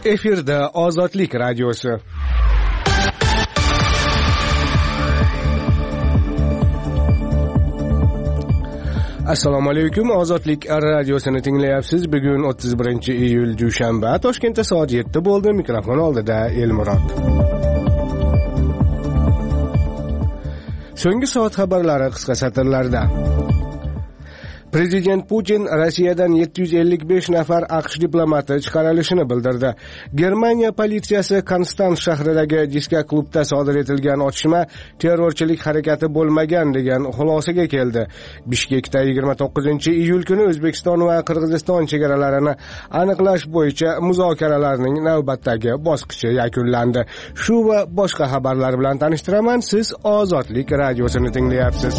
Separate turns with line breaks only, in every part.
Efirda Ozodlik radiosi. Assalomu alaykum. Ozodlik radiosini tinglayapsiz. Bugun 31-iyul dushanba. Toshkentda soat 7 bo'ldi. Mikrofon oldida Elmurod. So'nggi soat xabarlari qisqa satrlarda. Prezident Putin Rossiyadan 755 nafar AQSh diplomati chiqarilishini bildirdi. Germaniya politsiyasi Konstans shahridagi disko klubda sodir etilgan otishma terrorchilik harakati bo'lmagan degan xulosaga keldi. Bishkekda 29-iyul kuni O'zbekiston va Qirg'iziston chegaralarini aniqlash bo'yicha muzokaralarning navbatdagi bosqichi yakunlandi. Shu va boshqa xabarlar bilan tanishtiraman. Siz Ozodlik radiosini tinglayapsiz.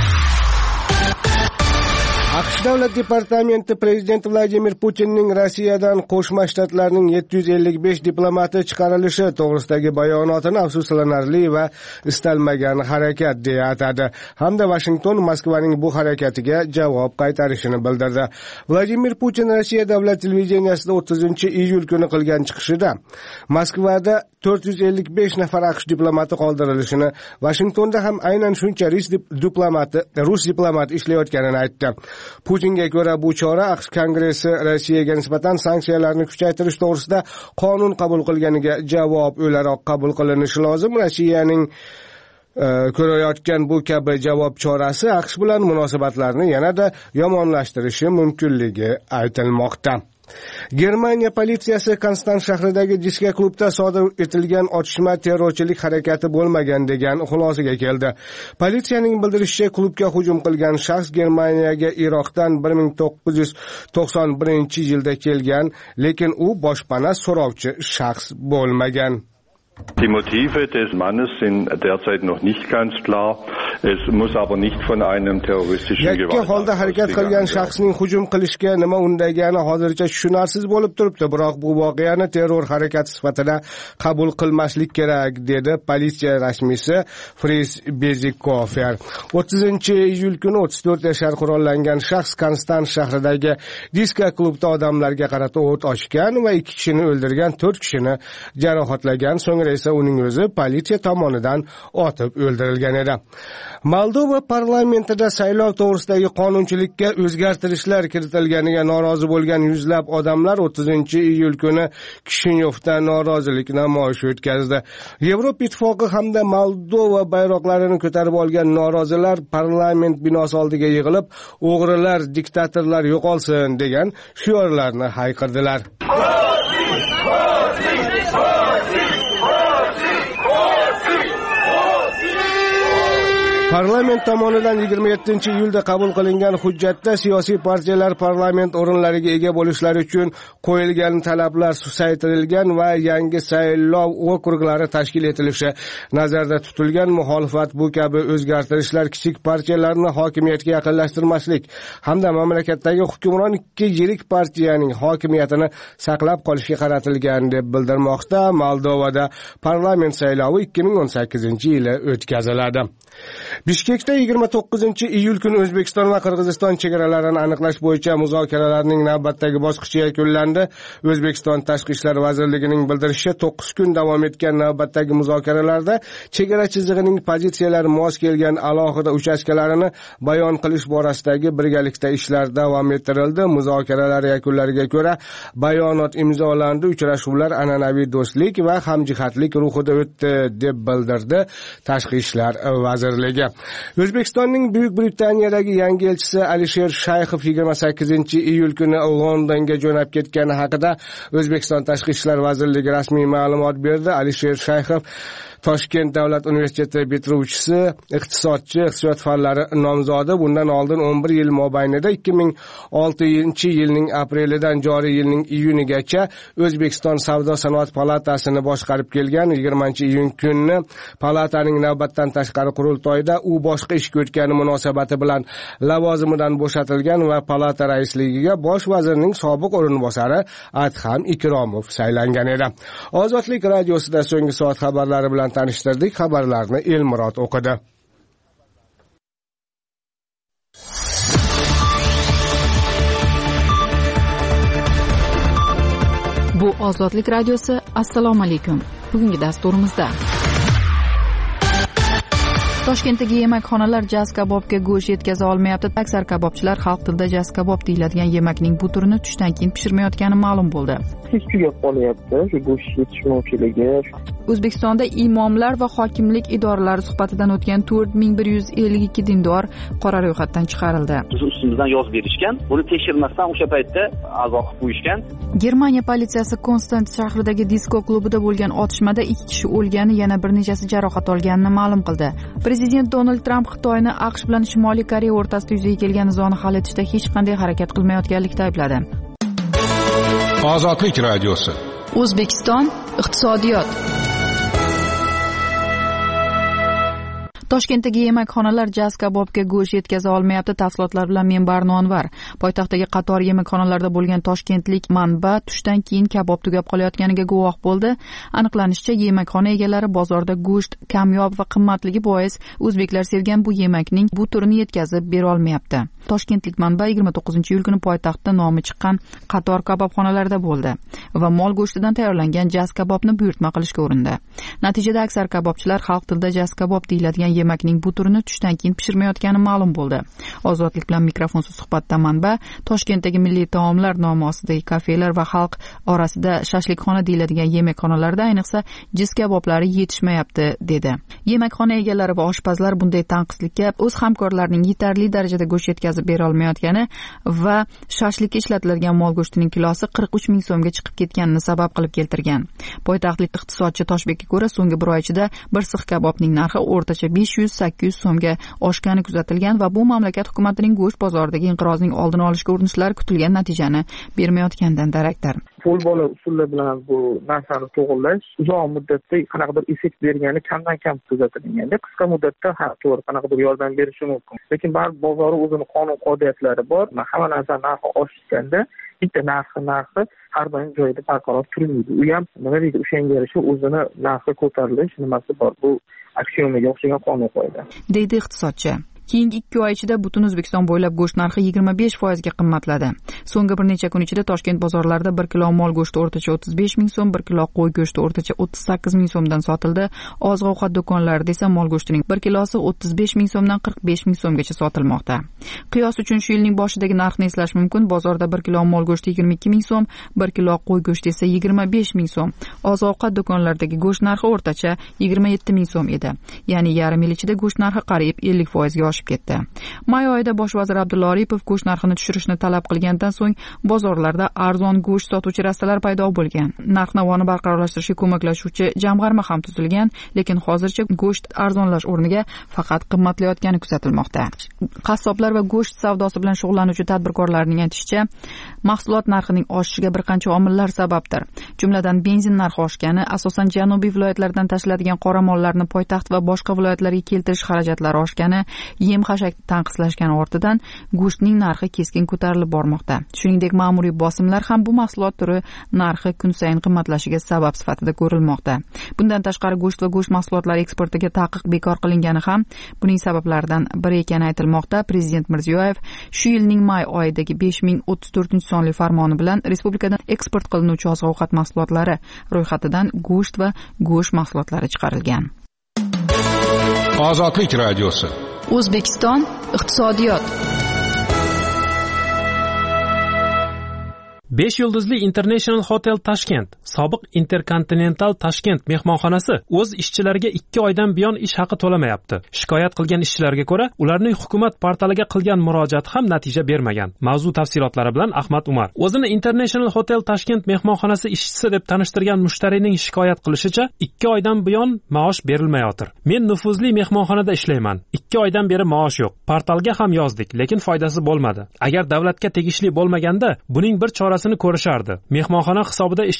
AQSh Davlat departamenti prezident Vladimir Putinning Rossiyadan Qo'shma Shtatlarning 755 diplomati chiqarilishi to'g'risidagi bayonotini afsuslanarli va istalmagan harakat deya atadi hamda Washington Moskvaning bu harakatiga javob qaytarishini bildirdi. Vladimir Putin Rossiya davlat televideniyasida 30-iyul kuni qilgan chiqishida Moskvada 455 nafar AQSh diplomati qoldirilishini, Washingtonda ham aynan shuncha rus diplomati ishlayotganini aytdi. Putinga ko'ra bu chora AQSh Kongressi Rossiyaga nisbatan sanksiyalarni kuchaytirish to'g'risida qonun qabul qilganiga javob o'laroq qabul qilinishi lozim. Rossiyaning ko'rayotgan bu kabi javob chorasi AQSh bilan munosabatlarni yanada yomonlashtirishi mumkinligi aytilmoqda. Germaniya politsiyasi Konstans shahridagi disko klubda sodir etilgan otishma terrorchilik harakati bo'lmagan degan xulosaga keldi. Politsiyaning bildirishicha, klubga hujum qilgan shaxs Germaniyaga Iroqdan 1991-yilda kelgan, lekin u boshpana so'rovchi shaxs bo'lmagan.
Die Motive des Mannes sind derzeit noch nicht ganz klar. Es muss aber nicht von einem terroristischen
Yakka holda harakat qilgan shaxsning hujum qilishga nima undagani hozircha tushunarsiz bo'lib turibdi, biroq bu voqeani terror harakati sifatida qabul qilmaslik kerak, dedi politsiya rasmiysi Fritz Bezikofer. 30-iyul kuni 34 yashar qurollangan shaxs Konstans shahridagi disko klubda odamlarga qarata o't ochgan va 2 kishini o'ldirgan, 4 kishini jarohatlagan. So'ngra esa uning o'zi politsiya tomonidan otib o'ldirilgan edi. Moldova parlamentida saylov to'g'risidagi qonunchilikka o'zgartirishlar kiritilganiga norozi bo'lgan yuzlab odamlar 30-iyul kuni Kishinyovda norozilik namoyishi o'tkazdi. Yevropa Ittifoqi hamda Moldova bayroqlarini ko'tarib olgan norozilar parlament binosi oldiga yig'ilib, o'g'rilar, diktatorlar yo'qolsin degan shiorlarni hayqirdilar. Parlament tomonidan 27-iyulda qabul qilingan hujjatda siyosiy partiyalar parlament o'rinlariga ega bo'lishlari uchun qo'yilgan talablar susaytirilgan va yangi saylov okruglari tashkil etilishi nazarda tutilgan. Muxolifat bu kabi o'zgartirishlar kichik partiyalarni hokimiyatga yaqinlashtirmaslik hamda mamlakatdagi hukmron ikki yirik partiyaning hokimiyatini saqlab qolishga qaratilgan deb bildirmoqda. Moldovada parlament saylovi 2018-yili o'tkaziladi. Bishkekda 29-iyul kuni O'zbekiston va Qirg'iziston chegaralarini aniqlash bo'yicha muzokaralarning navbatdagi bosqichi yakunlandi. O'zbekiston Tashqi ishlar vazirligining bildirishicha, 9 kun davom etgan navbatdagi muzokaralarda chegara chizig'ining pozitsiyalari mos kelgan alohida uchastkalarini bayon qilish borasidagi birgalikda ishlar davom ettirildi. Muzokaralar yakunlariga ko'ra bayonot imzolandi. Uchrashuvlar an'anaviy do'stlik va hamjihatlik ruhida o'tdi deb bildirdi Tashqi ishlar vazirligi. O'zbekistonning Buyuk Britaniyadagi yangi elchisi Alisher Shayxov 28-iyul kuni Londonga jo'nab ketgani haqida O'zbekiston Tashqi ishlar vazirligi rasmiy ma'lumot berdi. Alisher Shayxov Toshkent davlat universiteti bitiruvchisi, iqtisodchi, iqtisod fanlari nomzodi. Bundan oldin 11 yil mobaynida 2006-yilning aprelidan joriy yilning iyunigacha O'zbekiston Savdo-sanoat palatasini boshqarib kelgan. 20-iyun kuni palataning navbatdan tashqari qurultoyida u boshqa ishga o'tgani munosabati bilan lavozimidan bo'shatilgan va palata raisligiga bosh vazirning sobiq o'rinbosari Adham Ikromov saylangan edi. Ozodlik radiosida so'nggi soat xabarlari bilan tanishtirdik. Xabarlarni Elmurod o'qidi.
Bu Bu Ozodlik radiosi. Assalomu alaykum. Bugungi dasturimizda Toshkentdagi yemakxonalar jaz kabobga go'sht yetkaza olmayapti. Aksar kabobchilar xalq tilida jaz kabob deyiladigan yemakning bu turini tushdan keyin pishirmayotgani ma'lum bo'ldi.
Hech tugab qolyapti shu go'sht yetishmovchiligi.
O'zbekistonda imomlar va hokimlik idoralari suhbatidan o'tgan 4152 dindor qora ro'yxatdan chiqarildi.
Bizni ustimizdan yozib berishgan, buni tekshirmasdan o'sha paytda a'zo qilib qo'yishgan.
Germaniya politsiyasi Konstanz shahridagi disko klubida bo'lgan otishmada 2 kishi o'lgani, yana bir nechasi jarohat olganini ma'lum qildi. Prezident Donald Tramp Xitoyni AQSh bilan Shimoliy Koreya o'rtasida yuzaga kelgan nizoni hal etishda hech qanday harakat qilmayotganlikda aybladi.
Ozodlik radiosi.
O'zbekiston iqtisodiyot. Toshkentdagi yemakxonalar jaz kabobga go'sht yetkaza olmayapti. Tafsilotlar bilan men Barno Anvar. Poytaxtdagi qator yemakxonalarda bo'lgan toshkentlik manba tushdan keyin kabob tugab qolayotganiga guvoh bo'ldi. Aniqlanishicha, yemakxona egalari bozorda go'sht kamyob va qimmatligi bois o'zbeklar sevgan bu yemakning bu turini yetkazib bera olmayapti. Toshkentlik manba 29-iyul kuni poytaxtda nomi chiqqan qator kabobxonalarda bo'ldi va mol go'shtidan tayyorlangan jaz kabobni buyurtma qilishga urindi. Natijada aksar kabobchilar xalq tilida jaz kabob deyiladigan yemakning bu turini tushdan keyin pishirmayotgani ma'lum bo'ldi. Ozodlik bilan mikrofonsiz suhbatda manba Toshkentdagi milliy taomlar nomi ostidagi kafelar va xalq orasida shashlikxona deyiladigan yemakxonalarda ayniqsa jiz kaboblari yetishmayapti dedi. Yemakxona egalari va oshpazlar bunday tanqislikka o'z hamkorlarining yetarli darajada go'sht yetkazib bera olmayotgani va shashlikka ishlatiladigan mol go'shtining kilosi 43 ming so'mga chiqib ketganini sabab qilib keltirgan. Poytaxtlik iqtisodchi Toshbekka ko'ra, so'nggi bir oy ichida bir six kabobning narxi o'rtacha 500-800 so'mga oshgani kuzatilgan va bu mamlakat hukumatining go'sht bozoridagi inqirozning oldini olishga urinishlari kutilgan natijani bermayotganidan darakdir.
Qo'l bola usullar bilan bu narsani to'g'irlash uzoq muddatda qanaqadir effekt bergani kamdan kam kuzatilganda, qisqa muddatda to'g'ri qanaqadir yordam berishi mumkin. Lekin baribir bozori o'zini qonun qoidatlari bor. Hamma narsa narxi oshganda bitta narxi har doim joyida barqaror turmaydi. U ham nima deydi, o'shanga yarasha o'zini narxi ko'tarilish nimasi bor. Bu aksiomaga o'xshagan qonun qoida.
Deydi iqtisodchi. Keyingi 2 oy ichida butun O'zbekiston bo'ylab go'sht narxi 25% ga qimmatladi. So'nggi bir necha kun ichida Toshkent bozorlarida 1 kilo mol go'shti o'rtacha 35 ming so'm, 1 kilo qo'y go'shti o'rtacha 38 ming so'mdan sotildi. Oziq-ovqat do'konlarida esa mol go'shtining 1 kilosi 35 ming so'mdan 45 ming so'mgacha sotilmoqda. Qiyos uchun shu yilning boshidagi narxni eslash mumkin. Bozorda 1 kilo mol go'shti 22 ming so'm, 1 kilo qo'y go'shti esa 25 ming so'm. Oziq-ovqat do'konlaridagi go'sht narxi o'rtacha 27 ming so'm edi. Ya'ni yarim yil ichida go'sht narxi qariyb 50% ga oshib ketdi. May oyida bosh vazir Abdulla Aripov go'sht narxini tushirishni talab qilgandan so'ng bozorlarda arzon go'sht sotuvchi rastalar paydo bo'lgan. Narx-navoni barqarorlashtirishga ko'maklashuvchi jamg'arma ham tuzilgan, lekin hozircha go'sht arzonlash o'rniga faqat qimmatlayotgani kuzatilmoqda. Qassoblar va go'sht savdosi bilan shug'ullanuvchi tadbirkorlarning aytishicha, mahsulot narxining oshishiga bir qancha omillar sababdir. Jumladan benzin narxi oshgani, asosan janubiy viloyatlardan tashlanadigan qoramollarni poytaxt va boshqa viloyatlarga keltirish xarajatlari oshgani, yem-xashak tanqislashgani ortidan go'shtning narxi keskin ko'tarilib bormoqda. Shuningdek, ma'muriy bosimlar ham bu mahsulot turi narxi kun sayin qimmatlashiga sabab sifatida ko'rilmoqda. Bundan tashqari go'sht va go'sht mahsulotlari eksportiga taqiq bekor qilingani ham buning sabablaridan biri ekani aytilmoqda. Prezident Mirziyoyev shu yilning may oyidagi 5034-sonli farmoni bilan respublikadan eksport qilinuvchi oziq-ovqat mahsulotlari ro'yxatidan go'sht va go'sht mahsulotlari chiqarilgan.
Ozodlik radiosi.
O'zbekiston iqtisodiyot.
5 yulduzli International Hotel Tashkent, sobiq Intercontinental Tashkent mehmonxonasi o'z ishchilariga 2 oydan buyon ish haqi to'lamayapti. Shikoyat qilgan ishchilarga ko'ra, ularning hukumat portaliga qilgan murojaati ham natija bermagan. Mavzu tafsilotlari bilan Ahmad Umar. O'zini International Hotel Tashkent mehmonxonasi ishchisi deb tanishtirgan mushtarining shikoyat qilishicha, 2 oydan buyon maosh berilmayotir. Men nufuzli mehmonxonada ishlayman. 2 oydan beri maosh yo'q. Portalga ham yozdik, lekin foydasi bo'lmadi. Agar davlatga tegishli bo'lmaganda, buning bir chorasi ko'rishardi. Mehmonxona hisobida ishchilarga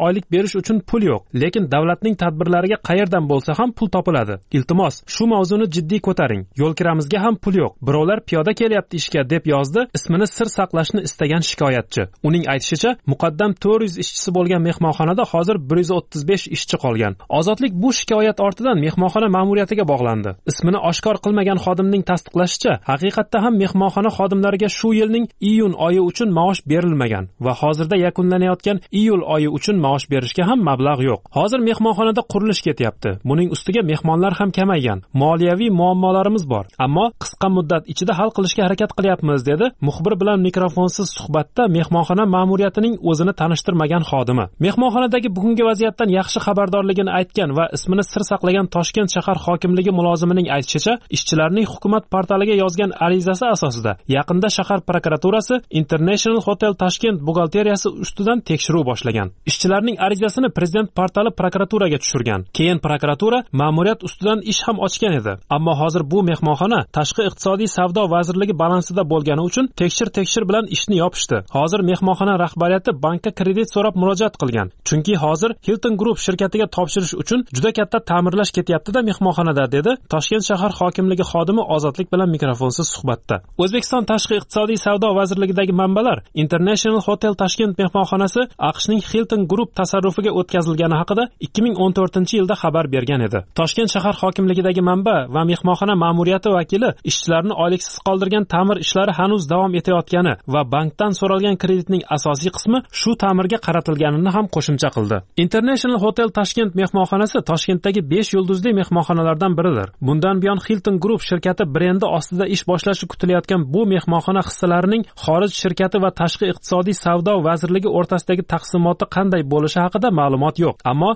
oylik berish uchun pul yo'q, lekin davlatning tadbirlariga qayerdan bo'lsa ham pul topiladi. Iltimos, shu mavzuni jiddiy ko'taring. Yo'lkiramizga ham pul yo'q. Birovlar piyoda kelyapti ishga deb yozdi ismini sir saqlashni istagan shikoyatchi. Uning aytishicha, muqaddam 400 ishchisi bo'lgan mehmonxonada hozir 135 ishchi qolgan. Ozodlik bu shikoyat ortidan mehmonxona ma'muriyatiga bog'landi. Ismini oshkor qilmagan xodimning tasdiqlashicha, haqiqatda ham mehmonxona xodimlariga shu yilning iyun oyi uchun maosh berilmagan va hozirda yakunlanayotgan iyul oyi uchun maosh berishga ham mablag' yo'q. Hozir mehmonxonada qurilish ketyapti. Buning ustiga mehmonlar ham kamaygan. Moliyaviy muammolarimiz bor, ammo qisqa muddat ichida hal qilishga harakat qilyapmiz, dedi muxbir bilan mikrofonsiz suhbatda mehmonxona ma'muriyatining o'zini tanishtirmagan xodimi. Mehmonxonadagi bugungi vaziyatdan yaxshi xabardorligini aytgan va ismini sir saqlagan Toshkent shahar hokimligi mulozimining aytishicha, ishchilarning hukumat portaliga yozgan arizasi asosida yaqinda shahar prokuraturasi International Hotel Tashkent buxgalteriyasi ustidan tekshiruv boshlagan. Ishchilarning arizasini prezident portali prokuraturaga tushirgan. Keyin prokuratura ma'muriyat ustidan ish ham ochgan edi. Ammo hozir bu mehmonxona Tashqi iqtisodiy savdo vazirligi balansida bo'lgani uchun tekshir bilan ishni yopishdi. Hozir mehmonxona rahbariyati bankka kredit so'rab murojaat qilgan. Chunki hozir Hilton Group shirkatiga topshirish uchun juda katta ta'mirlash ketyapti-da mehmonxonada, dedi Toshkent shahar hokimligi xodimi Ozodlik bilan mikrofonsiz suhbatda. O'zbekiston Tashqi iqtisodiy savdo vazirligidagi manbalar International Hotel Tashkent mehmonxonasi AQShning Hilton Group tasarrufiga o'tkazilgani haqida 2014-yilda xabar bergan edi. Toshkent shahar hokimligidagi manba va mehmonxona ma'muriyati vakili ishchilarni oyliksiz qoldirgan ta'mir ishlari hanuz davom etayotgani va bankdan so'ralgan kreditning asosiy qismi shu ta'mirga qaratilganini ham qo'shimcha qildi. International Hotel Tashkent mehmonxonasi Toshkentdagi 5 yulduzli mehmonxonalardan biridir. Bundan buyon Hilton Group shirkati brendi ostida ish boshlashi kutilayotgan bu mehmonxona hissalarining xorij shirkati va Tashqi iqtisodiy savdo vazirligi o'rtasidagi taqsimoti qanday bo'lishi haqida ma'lumot yo'q. Ammo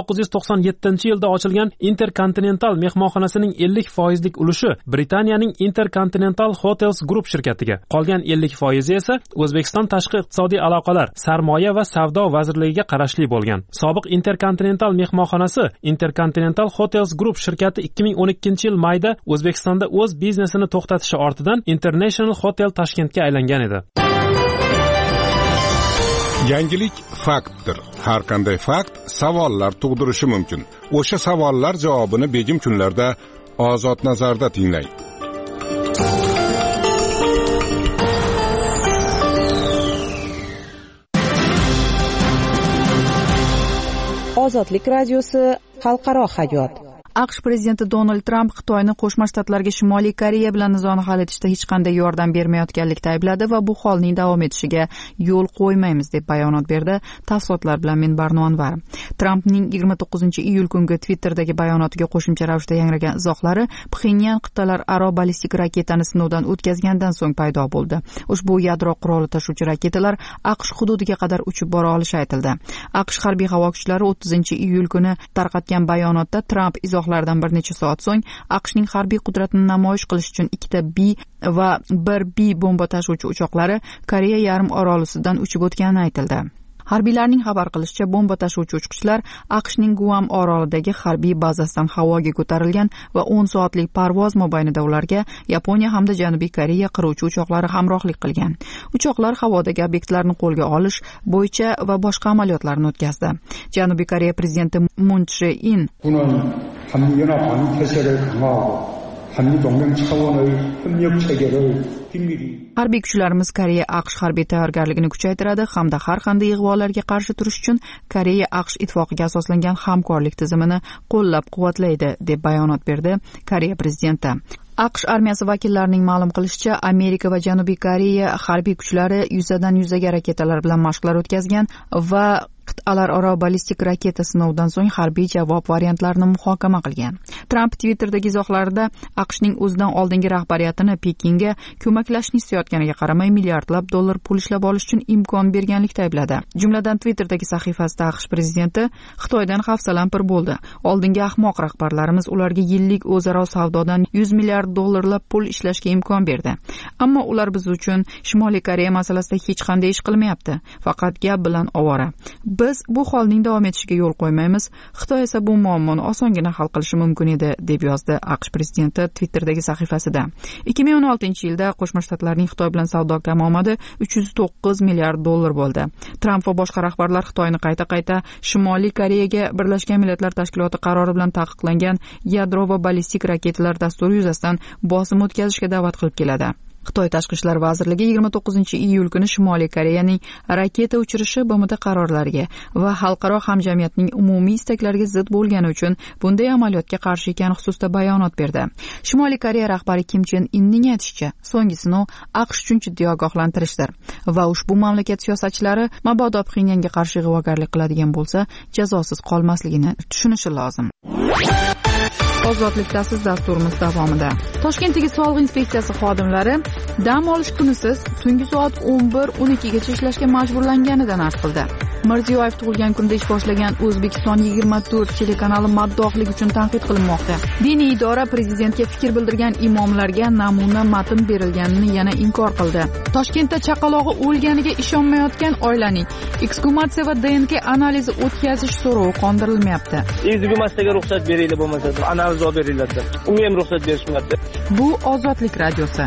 1997-yilda ochilgan Intercontinental mehmonxonasining 50% ulushi Britaniyaning Intercontinental Hotels Group shirkatiga, qolgan 50% esa O'zbekiston Tashqi iqtisodiy aloqalar, sarmoya va savdo vazirligiga qarashli bo'lgan. Sobiq Intercontinental mehmonxonasi Intercontinental Hotels Group shirkati 2012-yil mayda O'zbekistonda o'z biznesini to'xtatishi ortidan International Hotel Tashkentga aylangan edi.
Yangilik faktdir. Har qanday fakt savollar tug'dirishi mumkin. O'sha savollar javobini begim kunlarda Ozod nazarda tinglang.
Ozodlik radiosi xalqaro hayot.
AQSh prezidenti Donald Tramp Xitoyni Qo'shma Shtatlarga Shimoliy Koreya bilan nizoni hal etishda hech qanday yordam bermayotganlikda aybladi va bu holning davom etishiga yo'l qo'ymaymiz deb bayonot berdi. Tafsilotlar bilan men Barno Anvar. Trampning 29-iyul kungi Twitter'dagi bayonotiga qo'shimcha ravishda yangragan izohlari Pxenyan qit'alararo ballistik raketani sinovdan o'tkazgandan so'ng paydo bo'ldi. Ushbu yadro quroli tashuvchi raketalar AQSh hududiga qadar uchib bora olishi aytildi. AQSh harbiy havo kuchlari 30-iyul kuni tarqatgan bayonotda Tramp izohlardan bir necha soat so'ng AQShning harbiy qudratini namoyish qilish uchun 2 B va 1 B bomba tashuvchi uchoqlari Koreya yarim orolisidan uchib o'tgani aytildi. Harbiylarning xabar qilishicha, bomba tashuvchi uchuvchilar AQShning Guam orolidagi harbiy bazasidan havoga ko'tarilgan va 10 soatlik parvoz mobaynida ularga Yaponiya hamda Janubiy Koreya qiruvchi uchoqlari hamrohlik qilgan. Uchoqlar havodagi obyektlarni qo'lga olish bo'yicha va boshqa amaliyotlarni o'tkazdi. Janubiy Koreya prezidenti Moon Jae-in
한미연합 방위태세를 강화하고 한미동맹 차원의 협력 체계를 긴밀히
harbiy kuchlarimiz Koreya AQSh harbiy tayyorgarligini kuchaytiradi hamda har qanday ig'volarga qarshi turish uchun Koreya AQSh ittifoqiga asoslangan hamkorlik tizimini qo'llab-quvvatlaydi deb bayonot berdi Koreya prezidenti. AQSh armiyasi vakillarining ma'lum qilishicha, Amerika va Janubiy Koreya harbiy kuchlari yuzadan yuzaga raketalar bilan mashqlar o'tkazgan va qit'alararo ballistik raketa sinovdan so'ng harbiy javob variantlarini muhokama qilgan. Tramp Twitter'dagi izohlarida AQShning o'zidan oldingi rahbariyatini Pekinga ko'maklashni istayotganiga qaramay milliardlab dollar pul ishlab olish uchun imkon berganlikda aybladi. Jumladan Twitter'dagi sahifasida AQSh prezidenti Xitoydan hafsalampir bo'ldi. Oldingi ahmoq rahbarlarimiz ularga yillik o'zaro savdodan 100 milliard dollarlab pul ishlashga imkon berdi. Ammo ular biz uchun Shimoliy Koreya masalasida hech qanday ish qilmayapti. Faqat gap bilan ovora. Biz bu holning davom etishiga yo'l qo'ymaymiz. Xitoy esa bu muammoni osongina hal qilishi mumkin edi, deb yozdi AQSh prezidenti Twitter'dagi sahifasida. 2016-yilda Qo'shma Shtatlarning Xitoy bilan savdo kamomadi $309 milliard bo'ldi. Tramp va boshqa rahbarlar Xitoyni qayta-qayta Shimoliy Koreyaga Birlashgan Millatlar Tashkiloti qarori bilan taqiqlangan yadro va ballistik raketalar dasturi yuzasidan bosim o'tkazishga da'vat qilib keladi. Xitoy Tashqi ishlar vazirligi 29-iyul kuni Shimoliy Koreyaning raketa uchirishi BMT qarorlariga va xalqaro hamjamiyatning umumiy istaklariga zid bo'lgani uchun bunday amaliyotga qarshi ekani xususida bayonot berdi. Shimoliy Koreya rahbari Kim Chen Inning aytishicha, so'nggi sinov AQSh uchun jiddiy ogohlantirishdir va ushbu mamlakat siyosatchilari mabodo Pxenyanga qarshi ig'vogarlik qiladigan bo'lsa, jazosiz qolmasligini tushunishi lozim. Ozodlik dasturi dasturimiz davomida Toshkentdagi Sog'liq inspeksiyasi xodimlari dam olish kunisiz tungi soat 11-12 gacha ishlashga majburlanganidan arz qildi. Mirziyoyev tug'ilgan kunda ish boshlagan O'zbekiston 24 telekanali maddohlik uchun tanqid qilinmoqda. Diniy idora prezidentga fikr bildirgan imomlarga namuna matn berilganini yana inkor qildi. Toshkentda chaqalog'i o'lganiga ishonmayotgan oilaning eksgumatsiya va DNK analizi o'tkazish so'rovi qondirilmayapti.
Eksgumatsiyaga ruxsat beringlar bo'lmasa, analiz olib beringlar. Unga ham ruxsat berishmayapti.
Bu Ozodlik radiosi.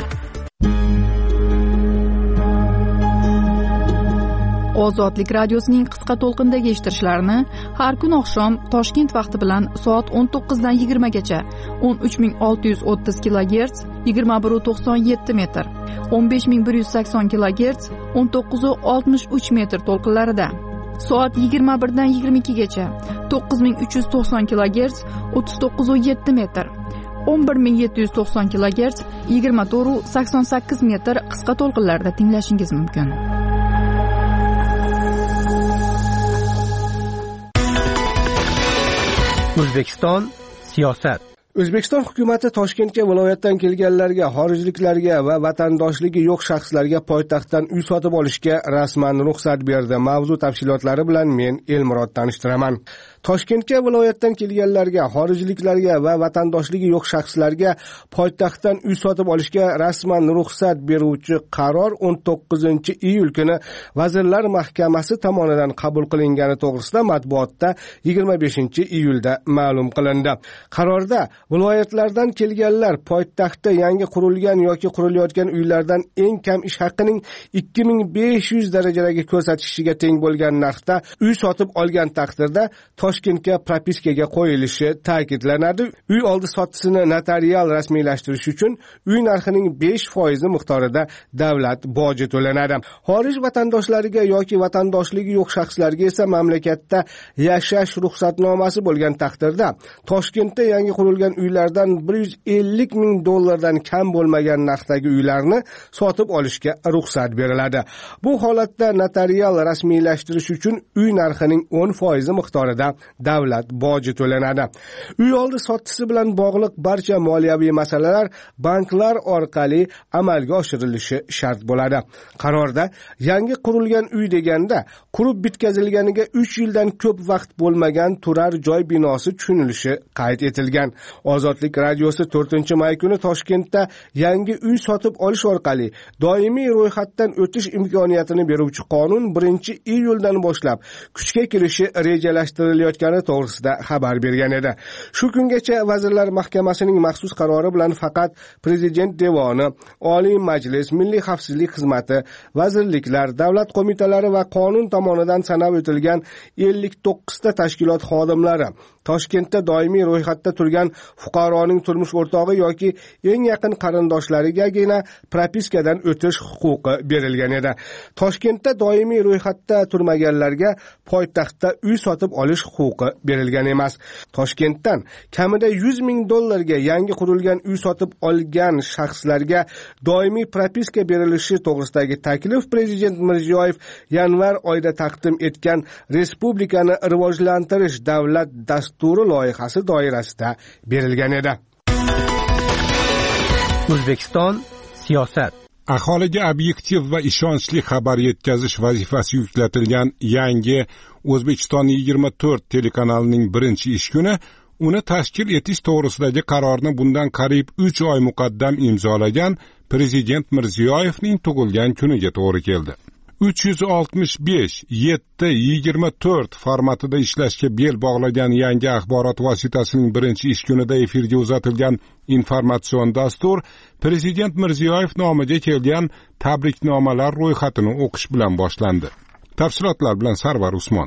Ozodlik radiosining qisqa to'lqindagi eshittirishlarini har kun oqshom Toshkent vaqti bilan soat 19 dan 20 gacha 13630 kHz 2197 metr, 15180 kHz 1963 metr to'lqinlarida, soat 21 dan 22 gacha 9390 kHz 3907 metr, 11790 kHz 2488 metr qisqa to'lqinlarda tinglashingiz mumkin.
O'zbekiston siyosat.
O'zbekiston hukumati Toshkentga viloyatdan kelganlarga, xorijliklarga va vatandoshligi yo'q shaxslarga poytaxtdan uy sotib olishga rasman ruxsat berdi. Mavzu tafsilotlari bilan men Elmurod tanishtiraman. Toshkentga viloyatdan kelganlarga, xorijliklarga va vatandoshligi yo'q shaxslarga poytaxtdan uy sotib olishga rasman ruxsat beruvchi qaror 19-iyul kuni Vazirlar Mahkamasi tomonidan qabul qilingani to'g'risida matbuotda 25-iyulda ma'lum qilindi. Qarorda viloyatlardan kelganlar poytaxtda yangi qurilgan yoki qurilayotgan uylardan eng kam ish haqining 2500 darajadagi ko'rsatkichiga teng bo'lgan narxda uy sotib olgan taqdirda Toshkentga propiskaga qo'yilishi ta'kidlanadi. Uy oldi sotisini notarial rasmiylashtirish uchun uy narxining 5% miqdorida davlat boji to'lanadi. Xorij vatandoshlariga yoki vatandoshligi yo'q shaxslarga esa mamlakatda yashash ruxsatnomasi bo'lgan taqdirda Toshkentda yangi qurilgan uylardan $150,000 dan kam bo'lmagan narxdagi uylarni sotib olishga ruxsat beriladi. Bu holatda notarial rasmiylashtirish uchun uy narxining 10% miqdorida davlat boji to'lanadi. Uy oldi sotisi bilan bog'liq barcha moliyaviy masalalar banklar orqali amalga oshirilishi shart bo'ladi. Qarorda yangi qurilgan uy deganda qurib bitkazilganiga 3 yildan ko'p vaqt bo'lmagan turar joy binosi tushunilishi qayd etilgan. Ozodlik radiosi 4-may kuni Toshkentda yangi uy sotib olish orqali doimiy ro'yxatdan o'tish imkoniyatini beruvchi qonun 1-iyuldan boshlab kuchga kirishi rejalashtirilayotgani to'g'risida xabar bergan edi. Shu kungacha Vazirlar Mahkamasining maxsus qarori bilan faqat Prezident devoni, Oliy Majlis, Milliy xavfsizlik xizmati, vazirliklar, davlat qo'mitalari va qonun tomonidan sanab o'tilgan 59 ta tashkilot xodimlari Toshkentda doimiy ro'yxatda turgan fuqaroning turmush o'rtog'i yoki eng yaqin qarindoshlariga propiskadan o'tish huquqi berilgan edi. Toshkentda doimiy ro'yxatda turmaganlarga poytaxtda uy sotib olish huquqi berilgan emas. Toshkentdan kamida $100,000 ga yangi qurilgan uy sotib olgan shaxslarga doimiy propiska berilishi to'g'risidagi taklif Prezident Mirziyoyev yanvar oyida taqdim etgan Respublikani rivojlantirish davlat dasturi loyihasi doirasida berilgan edi.
O'zbekiston siyosat.
Aholiga obyektiv va ishonchli xabar yetkazish vazifasi yuklatilgan yangi O'zbekiston 24 telekanalining birinchi ish kuni uni tashkil etish to'g'risidagi qarorni bundan qariyb 3 oy muqaddam imzolagan Prezident Mirziyoyevning tug'ilgan kuniga to'g'ri keldi. 365-7-24 formatida ishlashga bel bog'lagan yangi axborot vositasining birinchi ish kunida efirga uzatilgan informatsion dastur Prezident Mirziyoyev nomiga kelgan tabriknomalar ro'yxatini o'qish bilan boshlandi. Tafsilotlar bilan Sarvar Usmon.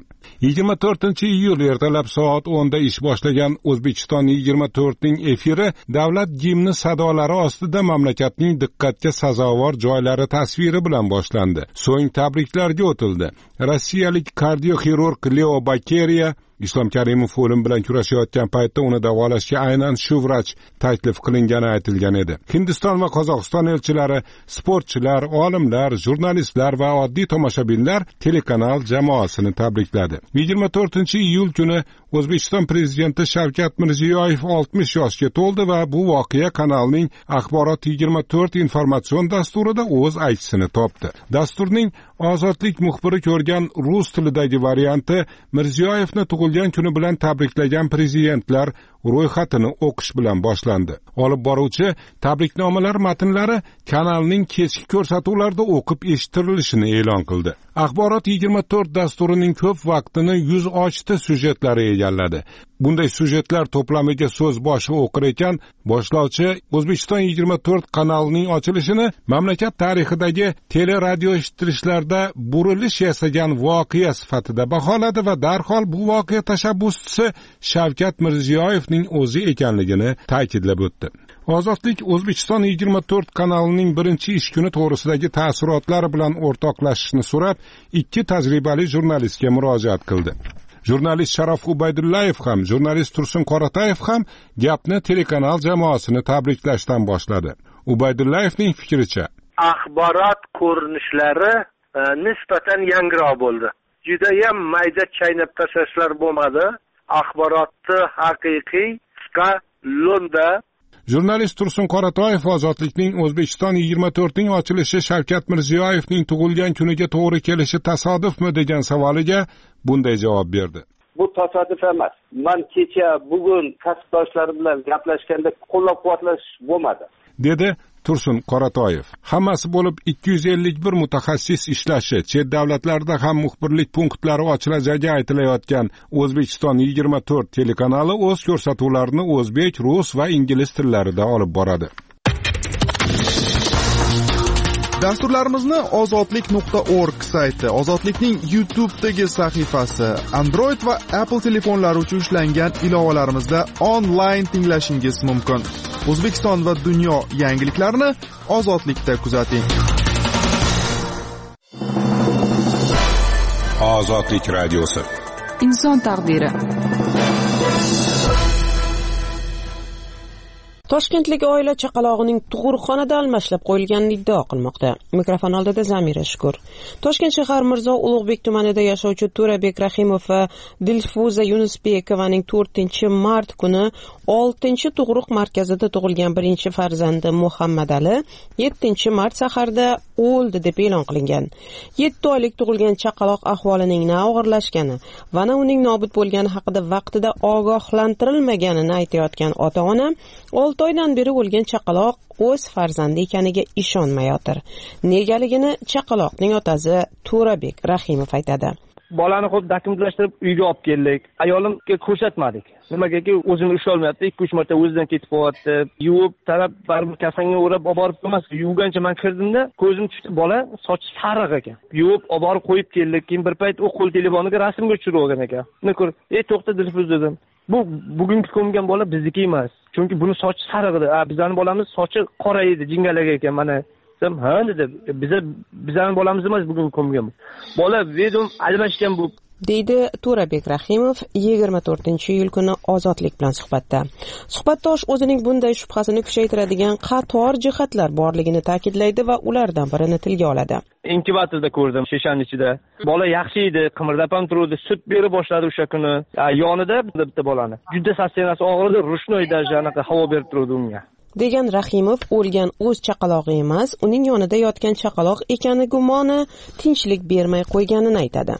24-iyul ertalab soat 10da ish boshlagan O'zbekiston 24 ning efiri davlat gimni sadolari ostida mamlakatning diqqatga sazovor joylari tasviri bilan boshlandi. So'ng tabriklarga o'tildi. Rossiyalik kardioxirurg Leo Bakeriya Islom Karimov o'lim bilan kurashayotgan paytda uni davolashga aynan shu vrach taklif qilingani aytilgan edi. Hindiston va Qozog'iston elchilari, sportchilar, olimlar, jurnalistlar va oddiy tomoshabinlar telekanal jamoasini tabrikladi. 24-iyul kuni O'zbekiston prezidenti Shavkat Mirziyoyev 60 yoshga to'ldi va bu voqea kanalning Axborot 24 informatsion dasturida o'z aksini topdi. Dasturning Ozodlik muxbiri ko'rgan rus tilidagi varianti Mirziyoyevni tug'ilgan kuni bilan tabriklagan prezidentlar ro'yxatini o'qish bilan boshlandi. Olib boruvchi tabriknomalar matnlari kanalning kechki ko'rsatuvlarda o'qib eshittirilishini e'lon qildi. Axborot 24 dasturining ko'p vaqtini yuz ochdi syujetlari egalladi. Bunday syujetlar to'plamiga so'z boshi o'qir ekan, boshlovchi O'zbekiston 24 kanalining ochilishini mamlakat tarixidagi teleradio eshittirishlarda burilish yasagan voqea sifatida baholadi va darhol bu voqea tashabbuschisi Shavkat Mirziyoyevning o'zi ekanligini ta'kidlab o'tdi. Ozodlik O'zbekiston 24 kanalining birinchi ish kuni to'g'risidagi taassurotlari bilan o'rtoqlashishni so'rab, ikki tajribali jurnalistga murojaat qildi. Jurnalist Sharof Ubaydullayev ham, jurnalist Tursun Qoratayev ham gapni telekanal jamoasini tabriklashdan boshladi. Ubaydullayevning fikricha,
axborot ko'rinishlari nisbatan yangiroq bo'ldi. Juda ham mayda chaynab tashlashlar bo'lmadi. Axborotni haqiqiy, qisqa, lo'nda.
Jurnalist Tursun Qoratayev Ozodlikning O'zbekiston 24 ning ochilishi Shavkat Mirziyoyevning tug'ilgan kuniga to'g'ri kelishi tasodifmi degan savoliga bunday javob berdi.
Bu tasodif emas. Men kecha bugun kasbdoshlarim bilan gaplashganda qo'llab-quvvatlash bo'lmadi,
dedi Tursun Qoratayev. Hammasi bo'lib 251 mutaxassis ishlashi, chet davlatlarda ham muxbirlik punktlari ochilajagi aytilayotgan O'zbekiston 24 telekanali o'z ko'rsatuvlarini o'zbek, rus va ingliz tillarida olib boradi.
Dasturlarimizni ozodlik.org sayti, Ozodlikning YouTube'dagi sahifasi, Android va Apple telefonlari uchun ishlangan ilovalarimizda onlayn tinglashingiz mumkin. O'zbekiston va dunyo yangiliklarini Ozodlikda kuzating.
Ozodlik radiosi.
Inson taqdiri.
Toshkentlik oila chaqalog'ining tug'ruqxonada almashlab qo'yilganini iddao qilmoqda. Mikrofon oldida Zamira Shukur. Toshkent shahar Mirzo Ulug'bek tumanida yashovchi To'rabek Rahimov va Dilfuza Yunusbekovaning 4-mart kuni 6-tug'ruq markazida tug'ilgan birinchi farzandi Muhammad Ali 7-mart saharda o'ldi deb e'lon qilingan. 7 oylik tug'ilgan chaqaloq ahvolining na og'irlashgani va na uning nobud bo'lgani haqida vaqtida ogohlantirilmaganini aytayotgan ota-ona 6 oydan beri o'lgan chaqaloq o'z farzandi ekaniga ishonmayotir. Negaligini chaqaloqning otasi To'rabek Rahimov aytadi.
Bolani xuddi dakumlashtirib uyga olib keldik. Ayolimga ko'rsatmadik. Nimagaki o'zini usha olmayapti. 2-3 marta o'zidan ketib qo'yapti. Yuvib, tarab, baribir kafanga o'rab olib borib emas. Yuvgancha men kirdimda, ko'zim tushdi, bola sochi sariq ekan. Yuvib, olib borib qo'yib keldik. Keyin bir payt u qo'l telefoniga rasmga tushirib olgan ekan. Uni ko'rib, to'xta Dilfuz dedim. Bugungi ko'mgan bola bizniki emas. Chunki buni sochi sariq edi. Bizning bolamiz sochi qora edi, jingalak ekan mana. Ha dedi, bizning bolamiz emas bugun ko'mgan. Bola vedum almashgan bu,
deydi To'rabek Rahimov 24-iyul kuni Ozodlik bilan suhbatda. Suhbatdosh o'zining bunday shubhasini kuchaytiradigan qator jihatlar borligini ta'kidlaydi va ulardan birini tilga oladi.
Inkubatorda ko'rdim, shishaning ichida. Bola yaxshi edi, qimirlab ham turdi, sut bera boshladi o'sha kuni. Yonida bitta bolani. Juda sassenasi og'irdi, rushnoy darajada havo berib turdi unga.
degan Rahimov o'lgan o'z chaqalog'i emas, uning yonida yotgan chaqaloq ekani gumoni tinchlik bermay qo'yganini aytadi.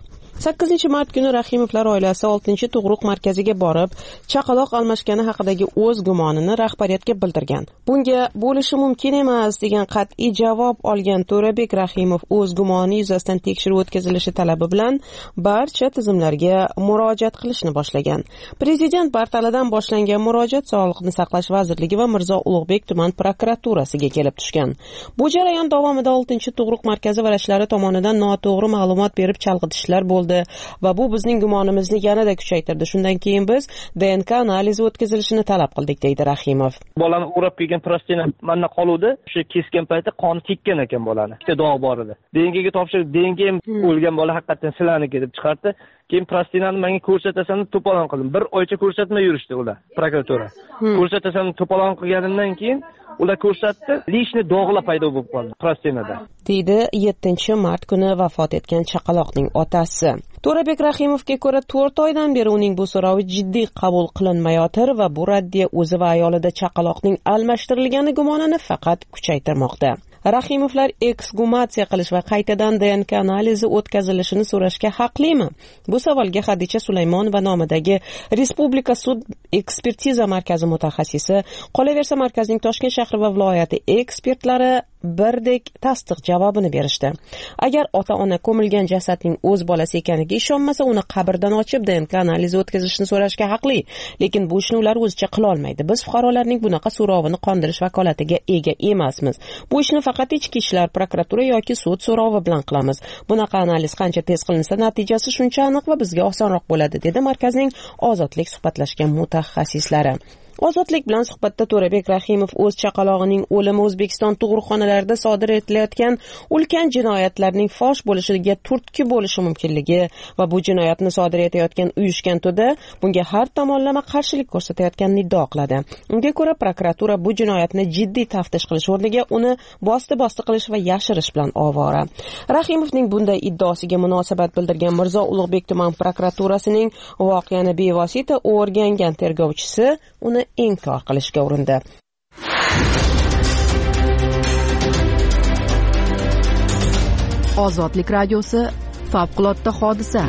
8-mart kuni Rahimovlar oilasi 6-tug'ruq markaziga borib, chaqaloq almashgani haqidagi o'z gumonini rahbariyatga bildirgan. Bunga bo'lishi mumkin emas degan qat'iy javob olgan To'rabek Rahimov o'z gumoni yuzasidan tekshiruv o'tkazilishi talabi bilan barcha tizimlarga murojaat qilishni boshlagan. Prezident portalidan boshlangan murojaat Sog'liqni saqlash vazirligi va Mirzo Ulug'bek tuman prokuraturasiga kelib tushgan. Bu jarayon davomida 6-tug'ruq markazi vrachlari tomonidan noto'g'ri ma'lumot berib chalg'itishlar bo'ldi va bu bizning gumonimizni yanada kuchaytirdi. Shundan keyin biz DNK analizi o'tkazilishini talab qildik, deydi Rahimov.
Bolani o'rab kelgan prostina mendan qoluvdi. O'sha kesgan paytda qoni tekkan ekan bolani. Ikkita dog' bor edi. DNKga topshirib, DNK o'lgan bola haqiqatan silaniki deb chiqardi. Keyin prostinani menga ko'rsatasan deb to'polon qildim. Bir oycha ko'rsatmay yurishdi ular, prokuratura. Ko'rsatasan deb to'polon qilganimdan keyin ular ko'rsatdi, lishni dog'lar paydo bo'lib qoldi prostinada.
Deydi 7-mart kuni vafot etgan chaqaloqning otasi. To'rabek Rahimovga ko'ra 4 oydan beri uning bu so'rovi jiddiy qabul qilinmayotir va bu raddiya o'zi va ayolida chaqaloqning almashtirilgani gumonini faqat kuchaytirmoqda. Rahimovlar eksgumatsiya qilish va qaytadan DNK analizi o'tkazilishini so'rashga haqlimi? Bu savolga Xadicha Sulaymonova nomidagi Respublika sud ekspertiza markazi mutaxassisi, qolaversa markazning Toshkent shahri va viloyati ekspertlari birdek tasdiq javobini berishdi. Agar ota-ona ko'milgan jasadning o'z bolasi ekaniga ishonmasa, uni qabrdan ochib DNK analizi o'tkazishni so'rashga haqli, lekin bu ishni ular o'zicha qila olmaydi. Biz fuqarolarning bunaqa so'rovini qondirish vakolatiga ega emasmiz. Bu ishni faqat ichki ishlar prokuratura yoki sud so'rovi bilan qilamiz. Bunaqa analiz qancha tez qilinsa, natijasi shuncha aniq va bizga osonroq bo'ladi, dedi markazning Ozodlik suhbatlashgan mutaxassislari. Ozodlik bilan suhbatda To'rabek Rahimov o'z chaqalog'ining o'limi O'zbekiston tug'ruqxonalarida sodir etilayotgan ulkan jinoyatlarning fosh bo'lishiga turtki bo'lishi mumkinligi va bu jinoyatni sodir etayotgan uyushgan to'da bunga har tomonlama qarshilik ko'rsatayotganini iddao qiladi. Unga ko'ra, prokuratura bu jinoyatni jiddiy taftish qilish o'rniga uni bosti qilish va yashirish bilan ovora. Rahimovning bunday iddaosiga munosabat bildirgan Mirzo Ulug'bek tuman prokuraturasining voqeani bevosita o'rgangan tergovchisi uni inkor qilishga urindi.
Ozodlik radiosi favqulodda hodisa.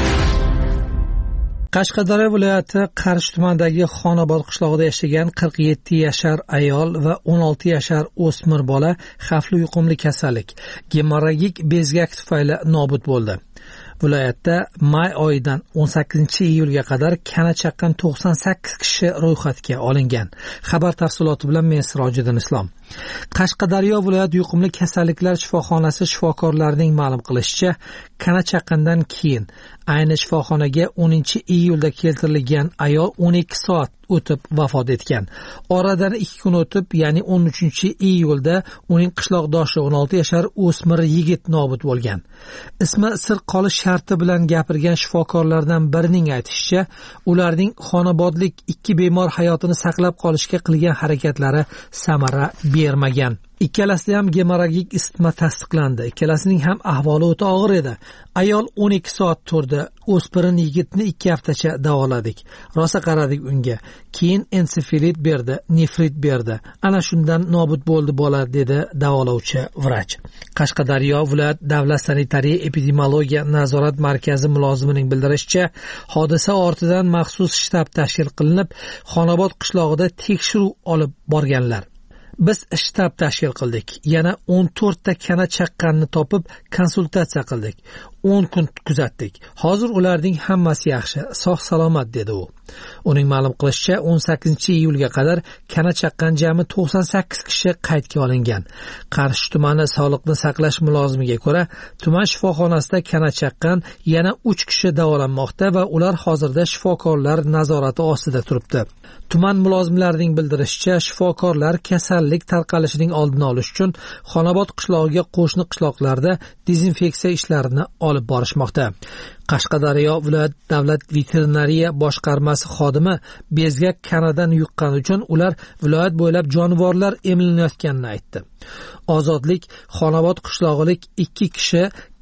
Qashqadaryo viloyati Qarish tumanidagi Xonobod qishlog'ida yashagan 47 yashar ayol va 16 yashar o'smir bola xavfli yuqumli kasallik gemorragik bezgak tufayli nobud bo'ldi. Viloyatda may oyidan 18-iyulga qadar kana chaqqan 98 kishi ro'yxatga olingan. Xabar tafsiloti bilan men Sirojiddin Islom. Qashqadaryo viloyat yuqumli kasalliklar shifoxonasi shifokorlarining ma'lum qilishicha, kana chaqqandan keyin ayni shifoxonaga 10-iyulda keltirilgan ayol 12 soat o'tib vafot etgan. Oradan 2 kun o'tib, ya'ni 13-iyulda uning qishloqdoshi 16 yashar o'smir yigit nobud bo'lgan. Ismi sir qolish sharti bilan gapirgan shifokorlardan birining aytishicha, ularning Xonobodlik 2 bemor hayotini saqlab qolishga qilgan harakatlari samara bermagan. Ikkalasida ham gemorragik isitma tasdiqlandi. Ikkalasining ham ahvoli o'ta og'ir edi. Ayol 12 soat turdi. O'spirin yigitni 2 haftacha davoladik. Rosa qaradik unga. Keyin ensefalit berdi, nefrit berdi. Ana shundan nobud bo'ldi bola, dedi davolovchi vrach. Qashqadaryo viloyat davlat sanitariya epidemiologiya nazorat markazi mulozimining bildirishicha, hodisa ortidan maxsus shtab tashkil qilinib, Xonobod qishlog'ida tekshiruv olib borganlar. Biz shtab tashkil qildik. Yana 14 ta kana chaqqanni topib konsultatsiya qildik. 10 kun kuzatdik. Hozir ularning hammasi yaxshi, sog' salomat, dedi u. Uning ma'lum qilishicha, 18-iyulga qadar kana chaqqan jami 98 kishi qaydga olingan. Qarish tumani sog'liqni saqlash mulozimiga ko'ra, tuman shifoxonasida kana chaqqan yana 3 kishi davolanmoqda va ular hozirda shifokorlar nazorati ostida turibdi. Tuman mulozimlarining bildirishicha, shifokorlar kasallik tarqalishining oldini olish uchun Xonobod qishlog'iga qo'shni qishloqlarda dezinfeksiya ishlarini olib borishmoqda. Qashqadaryo viloyat davlat veterinariya boshqarmasi xodimi bezgak kanadan yuqqani uchun ular viloyat bo'ylab jonivorlar emlanayotganini aytdi. Ozodlik Xonobod qishlog'ilik 2 kishi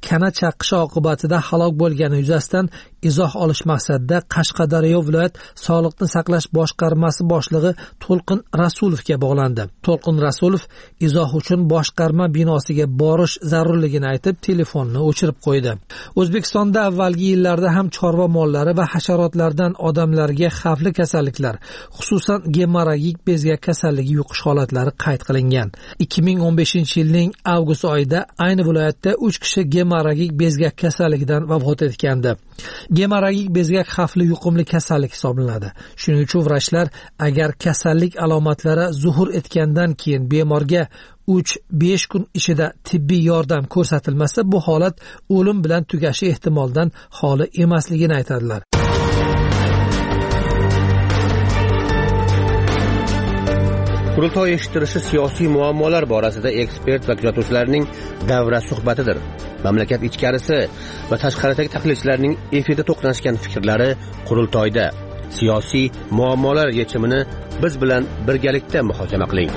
kana chaqishi oqibatida halok bo'lgani yuzasidan izoh olish maqsadida Qashqadaryo viloyat Sog'liqni saqlash boshqarmasi boshlig'i To'lqin Rasulovga bog'landi. To'lqin Rasulov izoh uchun boshqarma binosiga borish zarurligini aytib, telefonni o'chirib qo'ydi. O'zbekistonda avvalgi yillarda ham chorva mollari va hasharotlardan odamlarga xavfli kasalliklar, xususan gemorragik bezgak kasalligi yuqish holatlari qayd qilingan. 2015-yilning avgust oyida ayni viloyatda 3 kishi gemorragik bezgak kasalligidan vafot etgandi. Gemorragik bezgak xavfli yuqumli kasallik hisoblanadi. Shuning uchun vrachlar agar kasallik alomatlari zuhur etgandan keyin bemorga 3-5 kun ichida tibbiy yordam ko'rsatilmasa, bu holat o'lim bilan tugashi ehtimoldan xoli emasligini aytadilar.
Qurultoy eshittirishi siyosiy muammolar borasida ekspert va kuzatuvchilarning davra suhbatidir. Mamlakat ichkarisi va tashqaridagi tahlilchilarning efirda to'qnashgan fikrlari qurultoyda. Siyosiy muammolar yechimini biz bilan birgalikda muhokama qiling.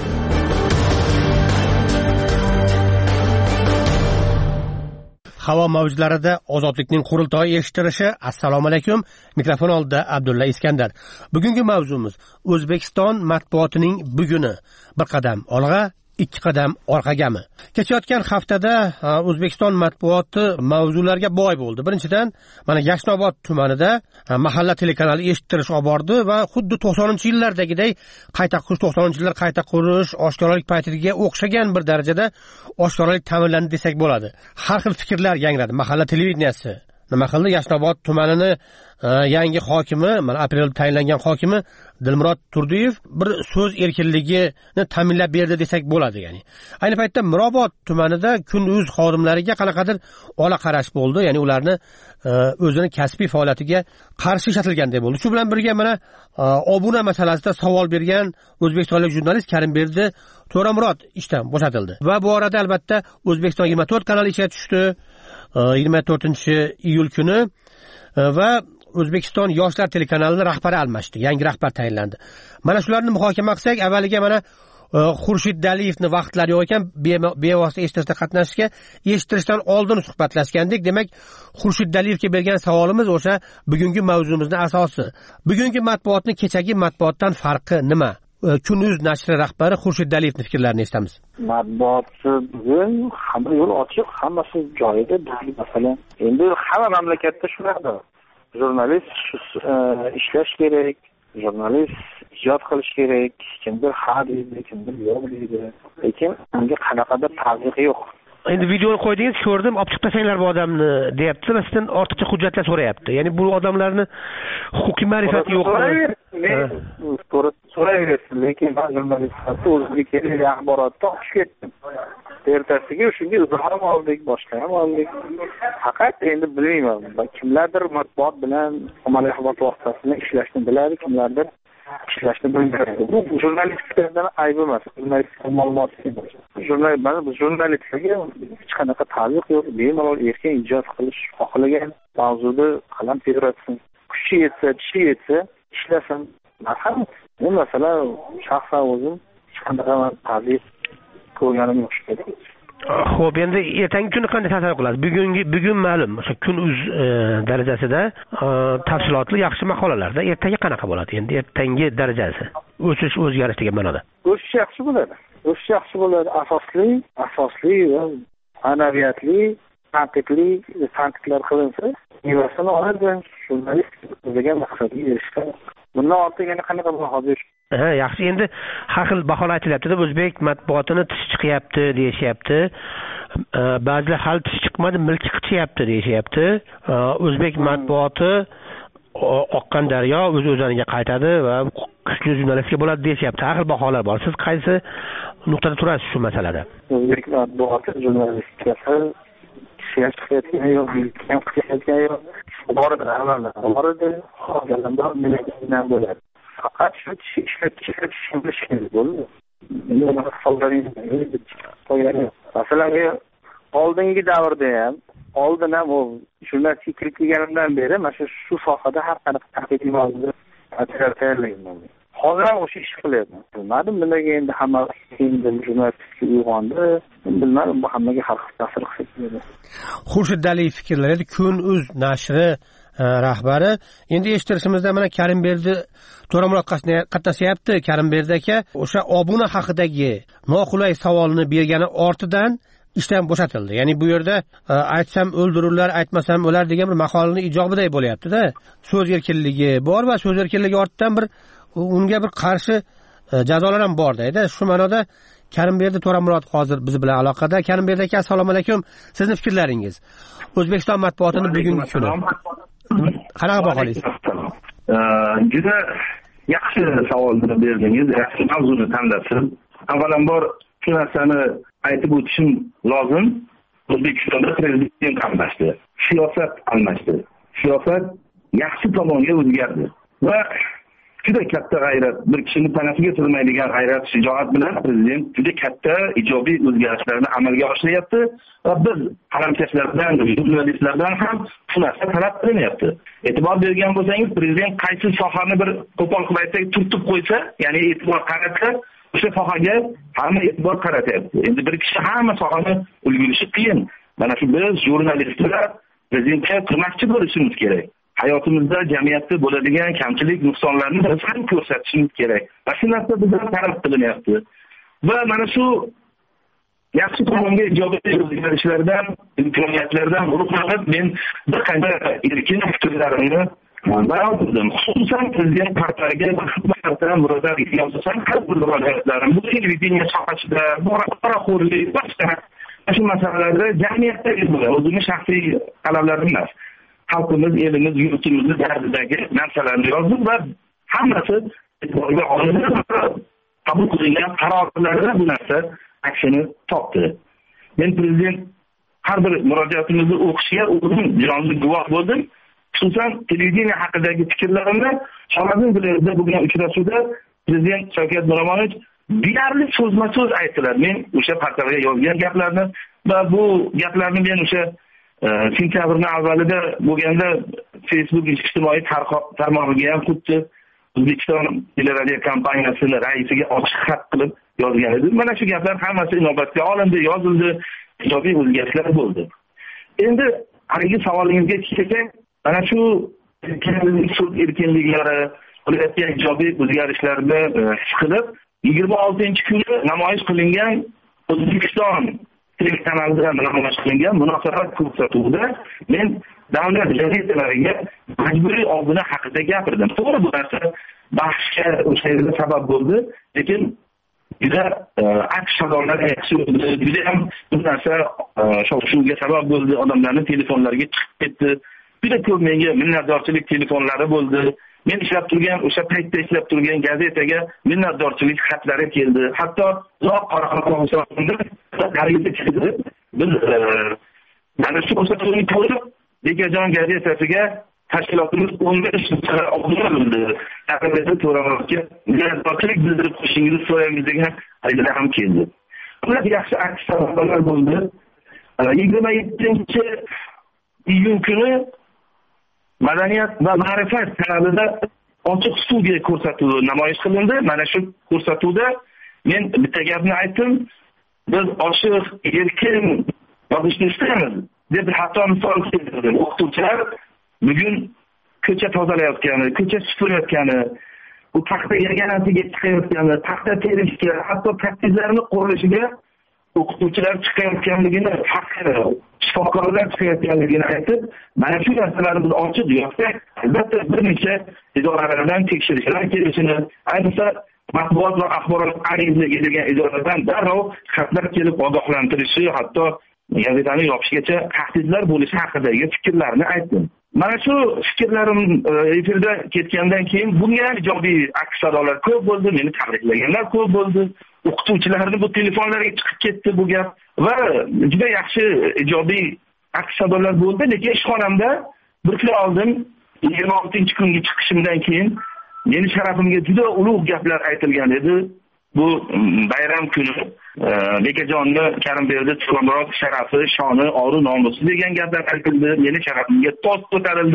Havo mavjlarida Ozodlikning qurultoyi eshittirishi. Assalomu alaykum. Mikrofon oldida Abdulla Iskandar. Bugungi mavzumuz O'zbekiston matbuotining buguni. Bir qadam olg'a, 2 qadam orqagami? Kechayotgan haftada O'zbekiston matbuoti mavzularga boy bo'ldi. Birinchidan, mana Yashnobod tumanida mahalla telekanali eshittirish olib bordi va xuddi 90-yillardagidek qayta qurish, 90-yillar qayta qurish, oshkoralik paytiga o'xshagan bir darajada oshkoralik ta'minlandi desak bo'ladi. Har xil fikrlar yangradi. Mahalla televideniyasi nima qildi? Yashnobod tumanini yangi hokimi, mana aprelda tayinlangan hokimi Dilmurod Turdiyev bir so'z erkinligini ta'minlab berdi desak bo'ladi, ya'ni. Ayni paytda Mirobod tumanida Kun.uz xodimlariga qanaqadir ola qarash bo'ldi, ya'ni ularni o'zini kasbiy faoliyatiga qarshi ishlatilgandek bo'ldi. Shu bilan birga mana obuna masalasida savol bergan o'zbekistonlik jurnalist Karimberdi To'ramurod ishdan bo'shatildi. Va bu orada albatta O'zbekiston 24 kanali ishga tushdi 24-iyul kuni va O'zbekiston yoshlar telekanalining rahbari almashdi. Yangi rahbar tayinlandi. Mana shularni muhokama qilsak, avvaliga mana Xurshid Daliyevning vaqtlari yo'q ekan, bevosita eshittirishda qatnashishga, eshittirishdan oldin suhbatlashgandik. Demak, Xurshid Daliyevga bergan savolimiz o'sha bugungi mavzumizning asosi. Bugungi matbuotning kechagi matbuotdan farqi nima? Kun.uz nashri rahbari Xurshid Daliyevning fikrlarini eshitamiz.
Matbuot bugun hamma yo'l ochiq, hammasi joyida. Masalan, endi hamma mamlakatda shunaqa. Jurnalist ishlash kerak, jurnalist ijod qilish kerak, kimdir ha deydi, kimdir yo'q deydi. Lekin unga qanaqadir tazyiq yo'q.
Endi videoni qo'ydingiz, ko'rdim, olib chiqib tashlanglar bu odamni, deyapti. Sizdan ortiqcha hujjatlar so'rayapti. Ya'ni bu odamlarni huquqiy ma'rifati yo'qmi?
So'rayversin, lekin men jurnalistlarga o'ziga kerakli axborotni olib ketdim. Ertasiga shunga izoh ham oldik, boshqa ham oldik. Faqat endi bilmayman, kimlardir matbuot bilan ommaviy axborot vositasini ishlashni biladi, kimlardir ishlashni bilmaydi. Bu jurnalistikadan ayb emas, jurnalistika ma'lumot emas. Jurnalistikaga hech qanaqa ta'liq yo'q, bemalol erkin ijod qilish, xohlagan mavzuda qalam tebratsin, kuchi yetsa, tishi yetsa ishlasin. Marhamat. Men masalan shaxsan o'zim hech qanaqa ta'liq ko'rganim yo'q.
Xo'p, endi ertangi kuni qanday tasavvur qilasiz? Bugun ma'lum, o'sha Kun.uz darajasida tafsilotli yaxshi maqolalarda ertaga qanaqa bo'ladi? Endi ertangi darajasi o'sish, o'zgarish degan ma'noda.
O'sish yaxshi bo'ladi. O'sish yaxshi bo'ladi. Asosli va ma'naviyatli, tanqidlar qilinsa, mevasini oladi. Jurnalist o'ziga maqsadga erishgan. Bundan ortiq yana qanaqa baho
yaxshi. Endi har xil baholar aytilyapti-da, o'zbek matbuotini tish chiqyapti deyishyapti. Ba'zilar hali tish chiqmadi, milk qichyapti deyishyapti. O'zbek matbuoti oqqan daryo o'z-o'zaniga qaytadi va kuchli jurnalistika bo'ladi deyishyapti. Har xil baholar bor. Siz qaysi nuqtada turasiz shu masalada?
O'zbek matbuoti jurnalistikasi chiqayotgan yo'q, milk qichyotgan yo'q. Borida hozirdan bo'ladi. Faqat shu ishlab chiqarish kerak bo'ldi. Masalan, oldingi davrda ham, oldin ham u jurnalistika kirib kelganimdan beri mana shu sohada har qanaqa tanqidiy mavzular tayyorlayman. hozir ham o'sha ish qilyapman. Bilmadim, nimaga endi hamma endi jurnalistga uyg'ondi. Bilmadim, bu hammaga har xil ta'sir qiladi.
Xurshid Aliyev fikrlar edi. Kun.uz nashri rahbari. Endi eshittirishimizda mana Karimberdi To'ramurod qatnashyapti. Karimberdi aka o'sha obuna haqidagi noqulay savolni bergani ortidan ishdan bo'shatildi. Ya'ni bu yerda aytsam o'ldirurlar, aytmasam o'lar degan bir maqolning ijobiday bo'lyapti-da. So'z erkinligi bor va so'z erkinligi ortidan bir unga bir qarshi jazolar ham bor deydi. Shu ma'noda Karimberdi To'ramurod hozir biz bilan aloqada. Karimberdi aka, assalomu alaykum. Sizning fikrlaringiz O'zbekiston matbuotining bugungi kuni qanaqa baholaysiz?
Juda yaxshi savolni berdingiz, yaxshi mavzuni tanladingiz. Avvalambor shu narsani aytib o'tishim lozim. O'zbekistonda prezident almashdi, siyosat almashdi. Siyosat yaxshi tomonga o'zgardi va juda katta g'ayrat, bir kishini tanasiga sig'maydigan g'ayrat, shijoat bilan prezident juda katta ijobiy o'zgarishlarni amalga oshiryapti va biz qalamkashlardan, jurnalistlardan ham shu narsa talab qilinyapti. E'tibor bergan bo'lsangiz, prezident qaysi sohani bir qo'pol qilib aytsak turtib qo'ysa, ya'ni e'tibor qaratsa, o'sha sohaga hamma e'tibor qaratyapti. Endi bir kishi hamma sohani ulgurishi qiyin. Mana shu biz jurnalistlar prezidentga ko'makchi bo'lishimiz kerak. Hayotimizda, jamiyatda bo'ladigan kamchilik, nuqsonlarni biz ham ko'rsatishimiz kerak. Va shu narsa bizdan talab qilinyapti. Va mana shu yaxshi tomonga ijobiy o'zgarishlardan, imkoniyatlardan ruhlanib, men bir qanday erkin fikrlarimni bayon qildim. Xususan prezident partiyasiga bir murojaat qilsam, har bir murojaatlarim bu televideniya sohasida, poraxo'rlik, boshqa shu masalalarda jamiyatda o'zimning shaxsiy talablarim emas. Xalqimiz, elimiz, yurtimizni dardidagi narsalarni yozdim va hammasi e'tiborga olinib, qabul qilingan qarorlarda bu narsa aksini topdi. Men prezident har bir murojaatimizni o'qishga o'zim jonli guvoh bo'ldim. Xususan televideniya haqidagi fikrlarimda Xorazm viloyatida bo'lgan uchrashuvda prezident Shavkat Miromonovich deyarli so'zma-so'z aytdilar. Men o'sha portalga yozgan gaplarni va bu gaplarni men o'sha sentyabrning avvalida bo'lganda Facebook ijtimoiy tarmog'iga ham xuddi O'zbekiston teleradio kompaniyasini raisiga ochiq xat qilib yozgan edim. Mana shu gaplar hammasi inobatga olindi, yozildi, ijobiy o'zgarishlar bo'ldi. Endi haligi savolingizga kelsak, mana shu so'z erkinliklari, qilayotgan ijobiy o'zgarishlarni his qilib, 26-kuni namoyish qilingan O'zbekiston telekanalida namoyish qilingan munosabat ko'rsatuvida men davlat gazetalariga majburiy obuna haqida gapirdim. To'g'ri, bu narsa bahsga o'sha yerda sabab bo'ldi, lekin juda aks sadollar yaxshi bo'ldi. Juda ham bu narsa shov-shuvga sabab bo'ldi. Odamlarning telefonlariga chiqib ketdi. Juda ko'p menga minnatdorchilik telefonlari bo'ldi. Men ishlab turgan, o'sha paytda ishlab turgan gazetaga minnatdorchilik xatlari keldi. Hatto Qoraqalpog'istonda qariyda chiqdi. Biz mana shu ko'rsatuvni ko'rib, Bekajon gazetasiga tashkilotimiz 15 obuna bo'ldi. Karimberdi To'ramurodga minnatdorchilik bildirib qo'yishingizni so'raymiz degan xaridlar ham keldi. Bular yaxshi aks savollar bo'ldi. 27-iyun kuni Madaniyat va ma'rifat kanalida ochiq studiya ko'rsatuvi namoyish qilindi. Mana shu ko'rsatuvda men bitta gapni aytdim. Biz ochiq, erkin yozishni istaymiz deb hatto misol keltirdim. O'qituvchilar bugun ko'cha tozalayotgani, ko'cha supurayotgani, bu paxta yaganasiga chiqayotgani, paxta terishga, hatto kattizlarni qo'rishiga o'qituvchilar chiqayotganligini, shifokorlar chiqayotganligini aytib, mana shu narsalarni biz ochiq yozsak, albatta bir necha idoralardan tekshirishlar kelishini, ayniqsa matbuot va axborot agentligi degan idoradan darrov xatlar kelib ogohlantirishi, hatto gazetani yopishgacha tahdidlar bo'lishi haqidagi fikrlarni aytdim. Mana shu fikrlarim efirda ketgandan keyin bunga ijobiy aks sadolar ko'p bo'ldi, meni tabriklaganlar ko'p bo'ldi. O'qituvchilarni bu telefonlarga chiqib ketdi bu gap va juda yaxshi ijobiy aks sadolar bo'ldi. Lekin ishxonamda bir kun oldin 26-kunga chiqishimdan keyin meni sharafimga juda ulug' gaplar aytilgan edi. Bu bayram kuni Bekajonni Karimberdi To'ramurod sharafi, shoni, oru nomusi degan gaplar aytildi. Meni sharafimga to'st ko'tarildi.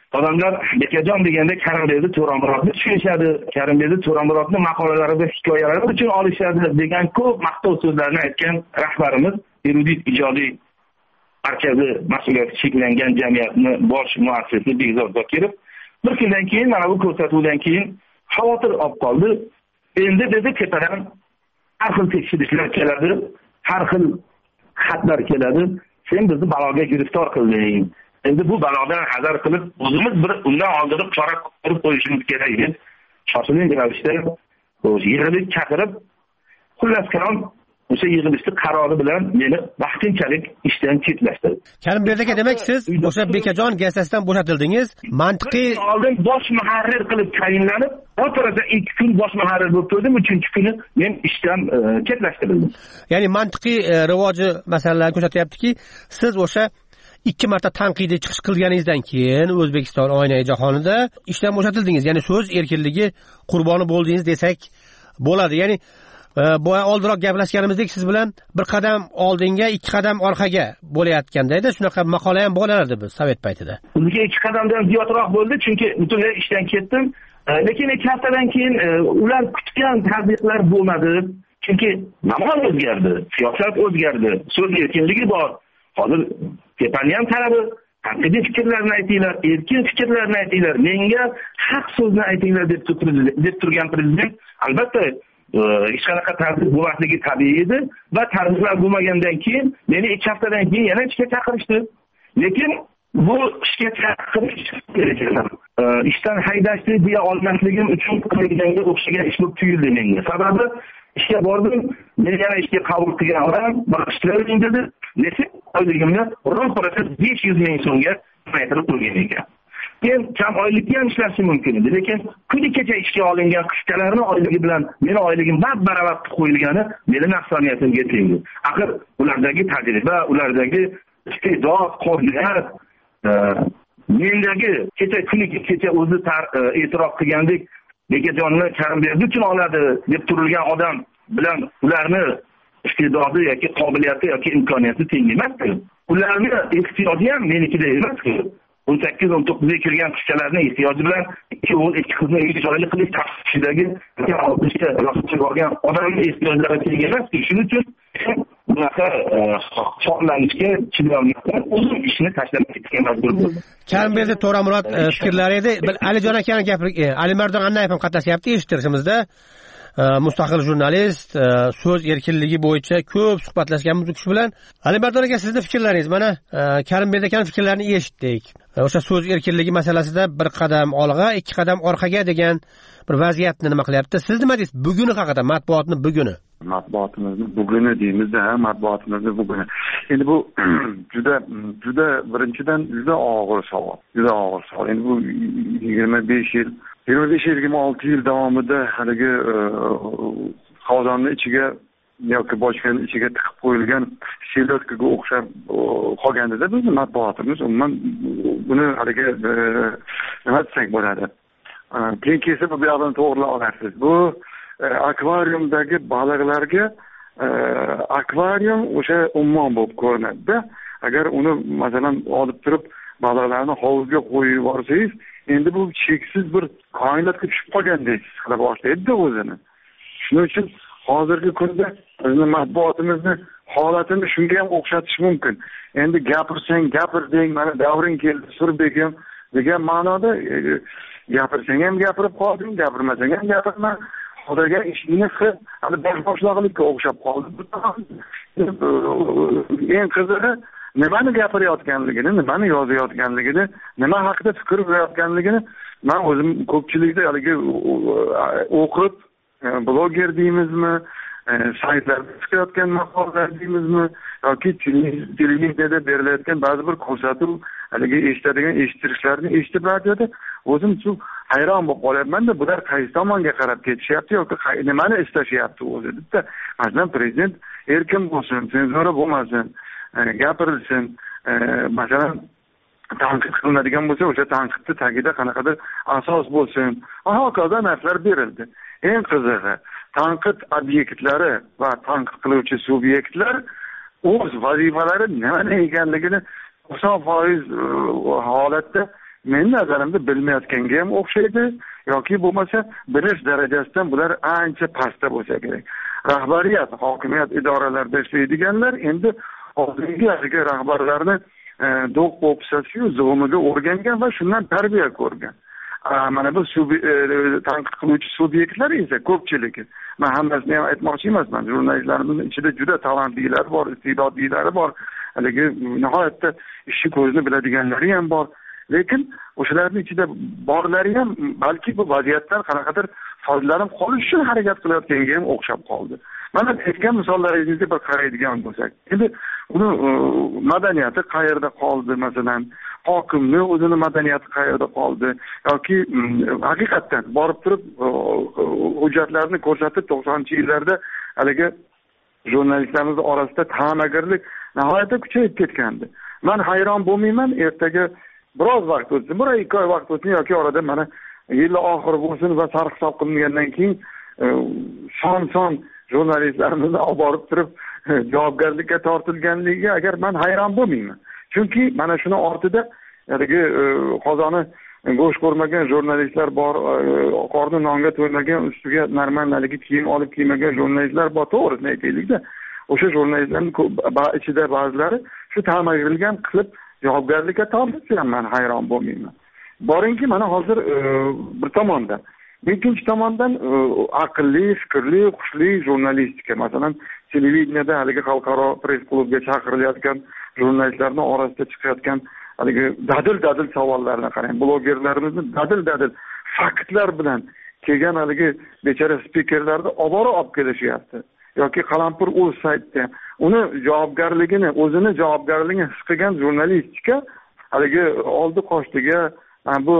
Odamlar Bekajon deganda Karimberdi To'ramurodni tushunishadi, Karimberdi To'ramurodni maqolalarida hikoyalari uchun olishadi degan ko'p maqtov so'zlarni aytgan rahbarimiz erudit ijodiy markazi mas'uliyati cheklangan jamiyatni bosh muassisi Bekzod Zokirov bir kundan keyin mana bu ko'rsatuvdan keyin xavotir olib qoldi. Endi dedi tepadan har xil tekshirishlar keladi, har xil xatlar keladi. Sen bizni baloga giriftor qilding. Endi bu balodan hazar qilib, o'zimiz bir undan oldin chora ko'rib qo'yishimiz kerak deb shoshilinch ravishda yig'ilish chaqirib, xullas kalom o'sha yig'ilishning qarori bilan meni vaqtinchalik ishdan chetlashtirdi.
Karimberdi aka, demak siz o'sha Bekajon gazetasidan bo'shatildingiz. Mantiqiy
oldin bosh muharrir qilib tayinlanib, o'rtada 2 kun bosh muharrir bo'lib turdim, 3-kuni men ishdan chetlashtirildim.
Ya'ni mantiqiy rivoji masalalarni ko'rsatyaptiki, siz o'sha 2 marta tanqidiy chiqish qilganingizdan keyin O'zbekiston oynai jahonida ishdan bo'shatildingiz. Ya'ni so'z erkinligi qurboni bo'ldingiz desak bo'ladi. Ya'ni boya oldinroq gaplashganimizdek siz bilan bir qadam oldinga 2 qadam orqaga bo'layotganda shunaqa maqola ham bo'lardi biz Sovet paytida.
Bizga 2 qadamdan ziyodroq bo'ldi, chunki butunlay ishdan ketdim. Lekin 2 haftadan keyin ular kutgan tadbiqlar bo'lmadi. Chunki zamon o'zgardi, siyosat o'zgardi, so'z erkinligi bor. Hozir tepani ham talabi, tanqidiy fikrlarni aytinglar, erkin fikrlarni aytinglar, menga haq so'zni aytinglar deb turgan prezident albatta hech qanaqa tartib bo'lmasligi tabiiy edi va tartiblar bo'lmagandan keyin meni 2 haftadan keyin yana ishga chaqirishdi. Lekin bu ishga chaqirish ishdan haydashni deya olmasligim uchun qilinganga o'xshagan ish bo'lib tuyuldi menga. Sababi ishga bordim, meni yana ishga qabul qilgan odam ishlayvering dedi. Lekin oyligimni ro'parasi 500 ming so'mga kamaytirib qo'ygan ekan. Men kam oylikka ham ishlashi mumkin edi, lekin kuni kecha ishga olingan qishchalarning oyligi bilan meni oyligim baravar qilib qo'yilgani meni nafsoniyatimga tegdi. Axir ulardagi tajriba, ulardagi iste'dod, qobiliyat, mendagi kecha o'zi e'tirof qilgandek Bekajonni Karimberdi uchun oladi deb turilgan odam bilan ularni iste'dodi yoki qobiliyati yoki imkoniyati teng emasdi. Ularning ehtiyoji ham menikida emasdi. 18-19 ga kirgan qizchalarning ehtiyoji bilan 2 o'g'il 2 qizni uyga joyli qilish tashqidagi 60 ga ro'yxatga borgan odamning ehtiyojlari teng emasdi. Shuning uchun bunaqa chorlanishga chidolmasdan o'zim ishni tashlab ketishga majbur bo'ldim.
Karimberdi To'ramurod fikrlari edi. Alijon akani gapirib, Alimardon Annayev ham qatnashyapti eshittirishimizda. Mustaqil jurnalist, so'z erkinligi bo'yicha ko'p suhbatlashganmiz u kishi bilan. Alimardon aka, sizning fikrlaringiz, mana Karimberdi akaning fikrlarini eshitdik. O'sha so'z erkinligi masalasida bir qadam olg'a, 2 qadam orqaga degan bir vaziyatni nima qilyapti? Siz nima deysiz buguni haqida, matbuotni buguni?
Matbuotimizni buguni deymiz-da, matbuotimizni buguni. Endi bu juda birinchidan juda og'ir savol. Juda og'ir savol. Endi bu 25 26 yil davomida haligi qozonni ichiga yoki bochkaning ichiga tiqib qo'yilgan selyodkaga o'xshab qolganda bizni matbuotimiz umuman buni haligi nima desak bo'ladi. Keyin kelsa bu yoqdan to'g'rilab olasiz. Bu akvariumdagi baliqlarga akvarium o'sha ummon bo'lib ko'rinadi-da. Agar uni masalan olib turib baliqlarni hovuzga qo'yib yuborsangiz, endi bu cheksiz bir koinotga tushib qolgandek his qila boshlaydi o'zini. Shuning uchun hozirgi kunda bizni matbuotimizni holatini shunga ham o'xshatish mumkin. Endi gapirsang gapir deng, mana davring keldi Surbekam degan ma'noda gapirsang ham gapirib qolding, gapirmasang ham gapirma. Hozirgi ishingni qil, hali boshliqlikka o'xshab qoldi. Eng qizig'i nimani gapirayotganligini, nimani yozayotganligini, nima haqida fikr yuritayotganligini men o'zim ko'pchilikda haligi o'qib, bloger deymizmi, saytlarda chiqayotgan maqolalar deymizmi yoki televiziyada berilayotgan ba'zi bir ko'rsatuv haligi eshittirishlarni eshitib radioda o'zim shu hayron bo'lib qolyapman-da, bular qaysi tomonga qarab ketishyapti yoki nimani istashyapti o'zi deb. Masalan, prezident erkin bo'lsin, senzura bo'lmasin, gapirilsin. Masalan, tanqid qilinadigan bo'lsa, o'sha tanqidni tagida qanaqadir asos bo'lsin. Hokazo narsalar berildi. Eng qizig'i, tanqid obyektlari va tanqid qiluvchi subyektlar o'z vazifalari nima ekanligini 90% holatda meni nazarimda bilmayotganga ham o'xshaydi yoki bo'lmasa bilish darajasidan bular ancha pastda bo'lsa kerak. Rahbariyat, hokimiyat idoralarida ishlaydiganlar endi hozirgi rahbarlarni do'q po'pisasiyu zug'umiga o'rgangan va shundan tarbiya ko'rgan. Mana bu tanqid qiluvchi subyektlar esa ko'pchiligi. Men hammasini ham aytmoqchi emasman. Jurnalistlarimiz ichida juda talantlilar bor, iste'dodlilari bor. Haligi nihoyatda ishi ko'zni biladiganlari ham bor. Lekin o'shalarning ichida borlari ham balki bu vaziyatdan qanaqadir foydalanib qolish uchun harakat qilayotganga ham o'xshab qoldi. Mana aytgan misollaringizga bir qaraydigan bo'lsak, endi uni madaniyati qayerda qoldi masalan? Hokimning o'zini madaniyati qayerda qoldi yoki haqiqatdan borib turib hujjatlarni ko'rsatib 90-yillarda haligi jurnalistlarimiz orasida ta'magirlik nihoyatda kuchayib ketgandi. Men hayron bo'lmayman, ertaga biroz vaqt o'tsin, 1-2 oy vaqt o'tsin yoki orada mana yil oxiri bo'lsin va sarhisob qilingandan keyin son jurnalistlarimizni olib borib turib javobgarlikka tortilganligiga agar men hayron bo'lmayman. Chunki mana shuni ortida haligi qozoni go'sht ko'rmagan jurnalistlar bor, qorni nonga to'ymagan, ustiga normaligi kiyim olib kiymagan jurnalistlar bor, to'g'risini aytaylik-da. O'sha jurnalistlarning ichida ba'zilari shu ta'magirlik qilib javobgarlikka tortilsa ham men hayron bo'lmayman. Boringki, mana hozir bir tomondan, ikkinchi tomondan aqlli, fikrli, xushli jurnalistika, masalan, televideniyada haligi xalqaro press klubga chaqirilayotgan jurnalistlarning orasida chiqayotgan haligi dadil savollarni qarang. Blogerlarimizni dadil faktlar bilan kelgan haligi bechara spikerlarni olib kelishyapti. Yoki Qalampir.uz saytida uni o'zini javobgarligini his qilgan jurnalistika haligi oldi qochdiga bu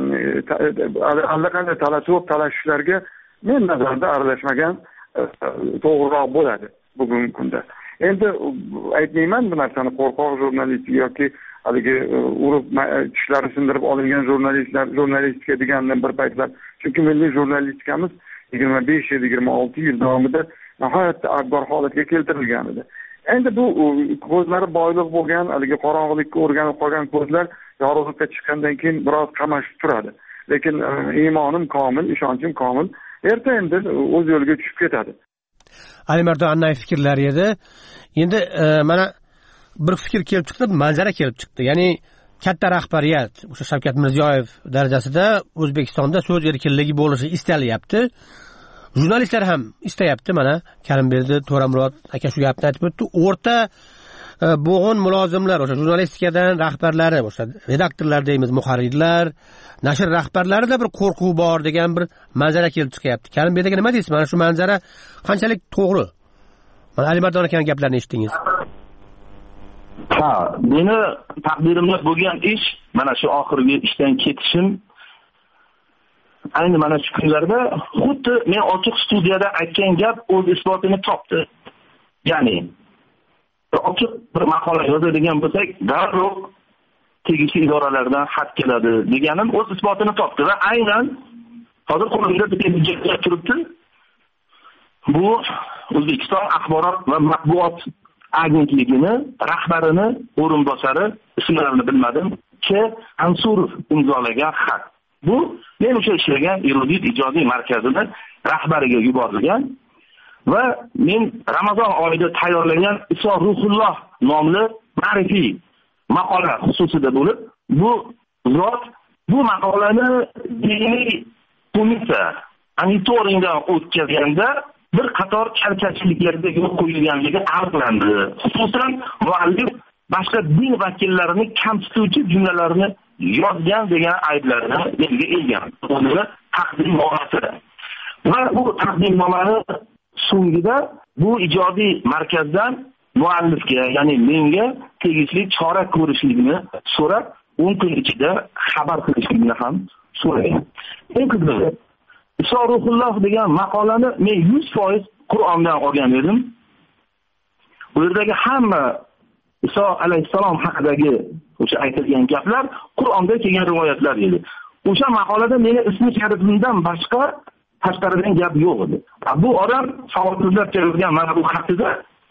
allaqanday talashishlarga men nazarda aralashmagan to'g'riroq bo'ladi bugungi kunda. Endi aytmayman bu narsani qo'rqoq jurnalistika yoki haligi urib tishlari sindirib olingan jurnalistika degandan bir paytlar. Chunki milliy jurnalistikamiz 25 yil, 26 yil davomida nihoyatda akbar holatga keltirilgan edi. Endi bu ko'zlari boyliq bo'lgan, haligi qorong'ilikka o'rganib qolgan ko'zlar yorug'likka chiqqandan keyin biroz qamashib turadi. Lekin iymonim komil, ishonchim komil, erta endi o'z yo'liga tushib ketadi.
Alimardon Annayev fikrlari edi. Endi mana bir fikr kelib chiqdi, manzara kelib chiqdi. Ya'ni katta rahbariyat o'sha Shavkat Mirziyoyev darajasida O'zbekistonda so'z erkinligi bo'lishi istalyapti. Jurnalistlar ham istayapti. Mana Karimberdi To'ramurod aka shu gapni aytib o'tdi. O'rta bo'g'in mulozimlar, o'sha jurnalistikadan rahbarlari, o'sha redaktorlar deymiz, muharrirlar, nashr rahbarlarida bir qo'rquv bor degan bir manzara kelib chiqyapti. Karimberdiga nima deysiz? Mana shu manzara qanchalik to'g'ri? Mana Alimardon akaning gaplarini eshitdingiz.
Ha, meni taqdirimda bo'lgan ish mana shu oxirgi ishdan ketishim ayni mana shu kunlarda xuddi men ochiq studiyada aytgan gap o'z isbotini topdi. Ya'ni ochiq bir maqola yozadigan bo'lsak, darrov tegishli idoralardan xat keladi deganim o'z isbotini topdi va aynan hozir qo'limda bitta hujjat turibdi. Bu O'zbekiston axborot va matbuot agentligini rahbarini o'rinbosari, ismlarini bilmadim, Ansurov imzolagan xat. Bu men o'sha ishlagan erudit ijodiy markazini rahbariga yuborilgan va men Ramazon oyida tayyorlagan Iso Ruhulloh nomli ma'rifiy maqola xususida bo'lib, bu zot bu maqolani diniy komissiya monitoringdan o'tkazganda bir qator chalkashliklarga yo'l qo'yilganligi aniqlandi. Xususan, muallif boshqa din vakillarini kamsituvchi jumlalarni yozgan degan ayblarni belga elgan. Uni taqdimnomasi. Va bu taqdimnomani so'ngida bu ijodiy markazdan muallifga, ya'ni menga tegishli chora ko'rishlikni so'rab, 10 kun ichida xabar qilishlikni ham so'ragan. Eng qizig'i, Iso Ruhulloh degan maqolani men 100% Qur'ondan olgan edim. Bu yerdagi hamma Iso alayhissalom haqidagi o'sha aytilgan gaplar Qur'onda kelgan rivoyatlar edi. O'sha maqolada meni ismi sharifimdan boshqa tashqaridan gap yo'q edi. Bu odam savodsizlar yozgan mana bu xatida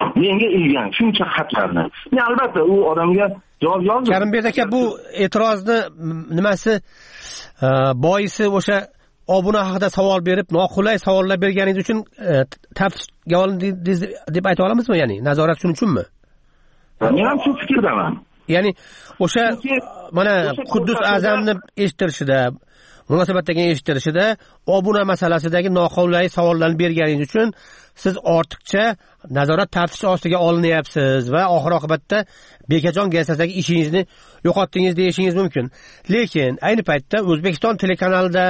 menga ilgan shuncha xatlarni. Men albatta u odamga javob yozdim.
Karimbek aka, bu e'tirozni nimasi boisi o'sha obuna haqida savol berib, noqulay savollar berganingiz uchun taftishga olindingiz deb ayta olamizmi? Ya'ni nazorat shuning uchunmi?
Men ham shu fikrdaman.
Ya'ni o'sha mana Quddus Azamni eshittirishida, munosabatdagi eshittirishida obuna masalasidagi noqulay savollarni berganingiz uchun siz ortiqcha nazorat taftish ostiga olinyapsiz va oxir oqibatda Bekajon gazetasidagi ishingizni yo'qotdingiz deyishingiz mumkin. Lekin ayni paytda O'zbekiston telekanalida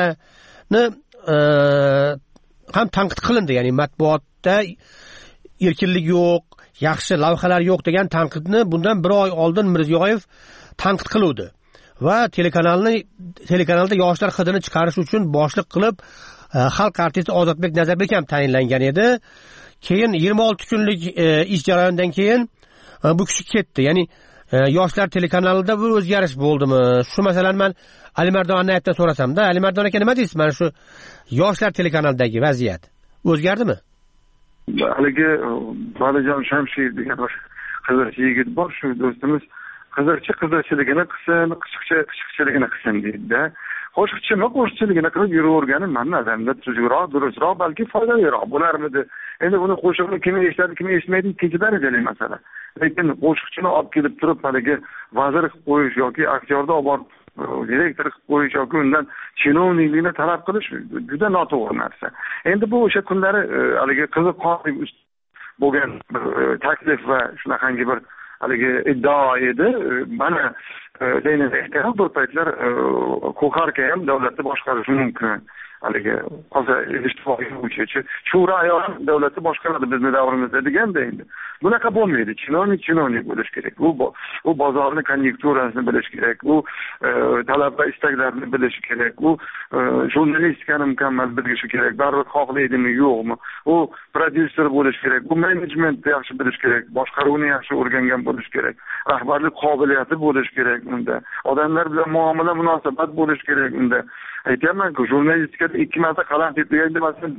ham tanqid qilindi, ya'ni matbuotda erkinlik yo'q, yaxshi lavhalar yo'q degan tanqidni bundan bir oy oldin Mirziyoyev tanqid qiluvdi va telekanalda yoshlar hidini chiqarish uchun boshliq qilib xalq artisti Ozodbek Nazarbek ham tayinlangan edi. Keyin 26 kunlik ish jarayonidan keyin bu kishi ketdi. Ya'ni yoshlar telekanalida bir o'zgarish bo'ldimi? Shu masalani men Alimardon Annayevdan so'rasam-da, Alimardon aka nima deysiz? Mana shu yoshlar telekanalidagi vaziyat o'zgardimi?
Haligi Valijon Shamshiyev degan qiziqchi yigit bor, shu do'stimiz qiziqchiligini qilsin, qiziqchiligini qilsin deydi-da. Qo'shiqchiligini qilib yuravergani men nazarimda tuzukroq, durustroq, balki foydaliroq bo'larmidi. Endi uni qo'shiqni kim eshitadi, kim eshitmaydi ikkinchi darajali masala. Lekin qo'shiqchini olib kelib turib haligi vazir qilib qo'yish yoki aktyorni olib borib direktor qilib qo'yish yoki undan chinovniklikni talab qilish juda noto'g'ri narsa. Endi bu o'sha kunlari haligi qiziq qonli bo'lgan taklif va shunaqangi bir haligi iddao edi. Mana Zeynal Ehtirom bir paytlar Ko'karka ham davlatni boshqarishi mumkin. Haligi hozir ijtimoiy uchuvchi shura ayol davlatni boshqaradi bizni davrimizda deganda endi bunaqa bo'lmaydi. Chinovnik bo'lish kerak. U bozorning konjunkturasini bilish kerak. U talab va istaklarni bilish kerak. U jurnalistikani mukammal bilishi kerak. Baribir xohlaydimi, yo'qmi? U prodyuser bo'lish kerak. U menejmentni yaxshi bilish kerak. Boshqaruvni yaxshi o'rgangan bo'lish kerak. Rahbarlik qobiliyati bo'lish kerak unda. Odamlar bilan muomala munosabat bo'lish kerak unda. Aytayapman-ku, jurnalistikada 2 marta qalam tepganda masalan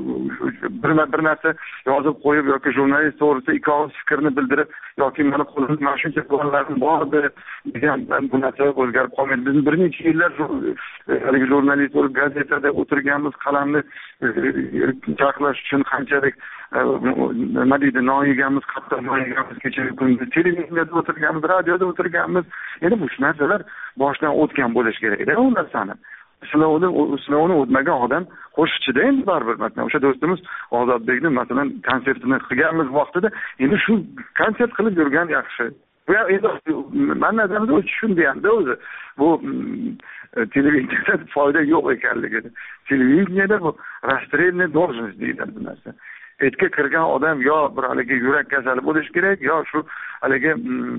bir narsa yozib qo'yib yoki jurnalist to'g'risida 2 og'iz fikrni bildirib yoki mana qo'limda mana shuncha planlarim bor degan bu narsa o'zgarib qolmaydi. Biz bir necha yillar haligi jurnalist bo'lib gazetada o'tirganmiz, qalamni charxlash uchun qanchalik nima deydi, noyigamiz, qattiq noyigamiz kechagi kunda televizorda o'tirganmiz, radioda o'tirganmiz. Endi bu narsalar boshdan o'tgan bo'lishi kerak-da u narsani. Sinovini o'tmagan odam qo'shiqchida endi baribir. Masalan, o'sha do'stimiz Ozodbekni masalan konsertini qilganmiz vaqtida endi shu konsert qilib yurgan yaxshi. Bu endi men nazarimda o'zi shunday hamda o'zi bu televideniyada foyda yo'q ekanligini. Televideniyada bu rastrelniy должность deyiladi bu narsa. Etga kirgan odam yo bir haligi yurak kasali bo'lishi kerak, yo shu haligi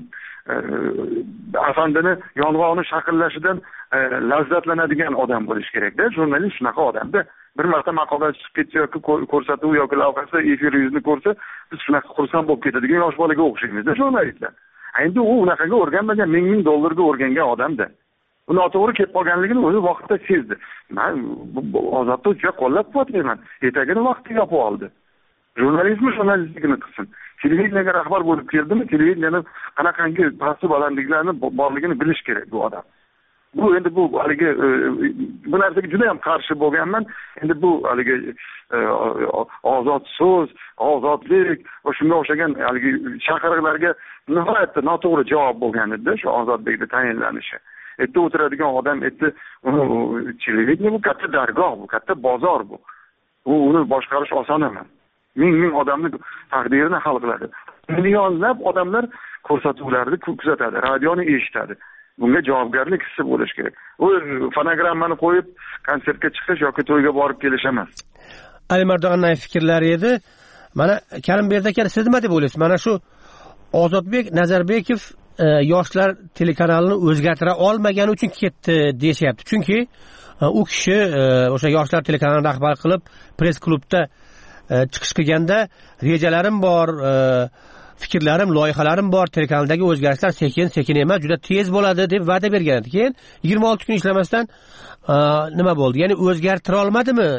afandini yong'oqni shaqillashidan lazzatlanadigan odam bo'lish kerak-da. Jurnalist shunaqa odamda. Bir marta maqola chiqib ketsa yoki ko'rsatuv yoki lavhasi efir yuzini ko'rsa, biz shunaqa xursand bo'lib ketadigan yosh bolaga o'xshaymiz-da jurnalistlar. Endi u unaqaga o'rganmagan, $1000 o'rgangan odamda. Bu noto'g'ri kelib qolganligini o'zi vaqtida sezdi. Men Ozodni juda qo'llab-quvvatlayman. Etagini vaqtida yopib oldi. Jurnalistlikni qilsin. Televideniyega rahbar bo'lib keldimi, televideniyaning qanaqangi pasti balandliklarni borligini bilish kerak bu odam. Bu endi bu haligi bu narsaga juda ham qarshi bo'lganman. Endi bu haligi ozod so'z, ozodlik va shunga o'xshagan haligi chaqiriqlarga nihoyatda noto'g'ri javob bo'lgan edi shu Ozodbekning tayinlanishi. Erta o'tiradigan odam televideniya bu katta dargoh, bu katta bozor bu. Uni boshqarish oson emas. Ming odamni taqdirini hal qiladi. Millionlab odamlar ko'rsatuvlarni kuzatadi, radioni eshitadi. Bunga javobgarlik hissi bo'lish kerak. U fonogrammani qo'yib konsertga chiqish yoki to'yga borib kelish emas.
Alimardon Annayev fikrlari edi. Mana Karimbek aka, siz nima deb o'ylaysiz? Mana shu Ozodbek Nazarbekov yoshlar telekanalini o'zgartira olmagani uchun ketdi deyishyapti. Chunki u kishi o'sha yoshlar telekanalini rahbar qilib press klubda chiqish qilganda rejalarim bor, fikrlarim, loyihalarim bor, telekanaldagi o'zgarishlar sekin emas, juda tez bo'ladi deb va'da bergan edi. Keyin 26 kun ishlamasdan nima bo'ldi? Ya'ni o'zgartira olmadimi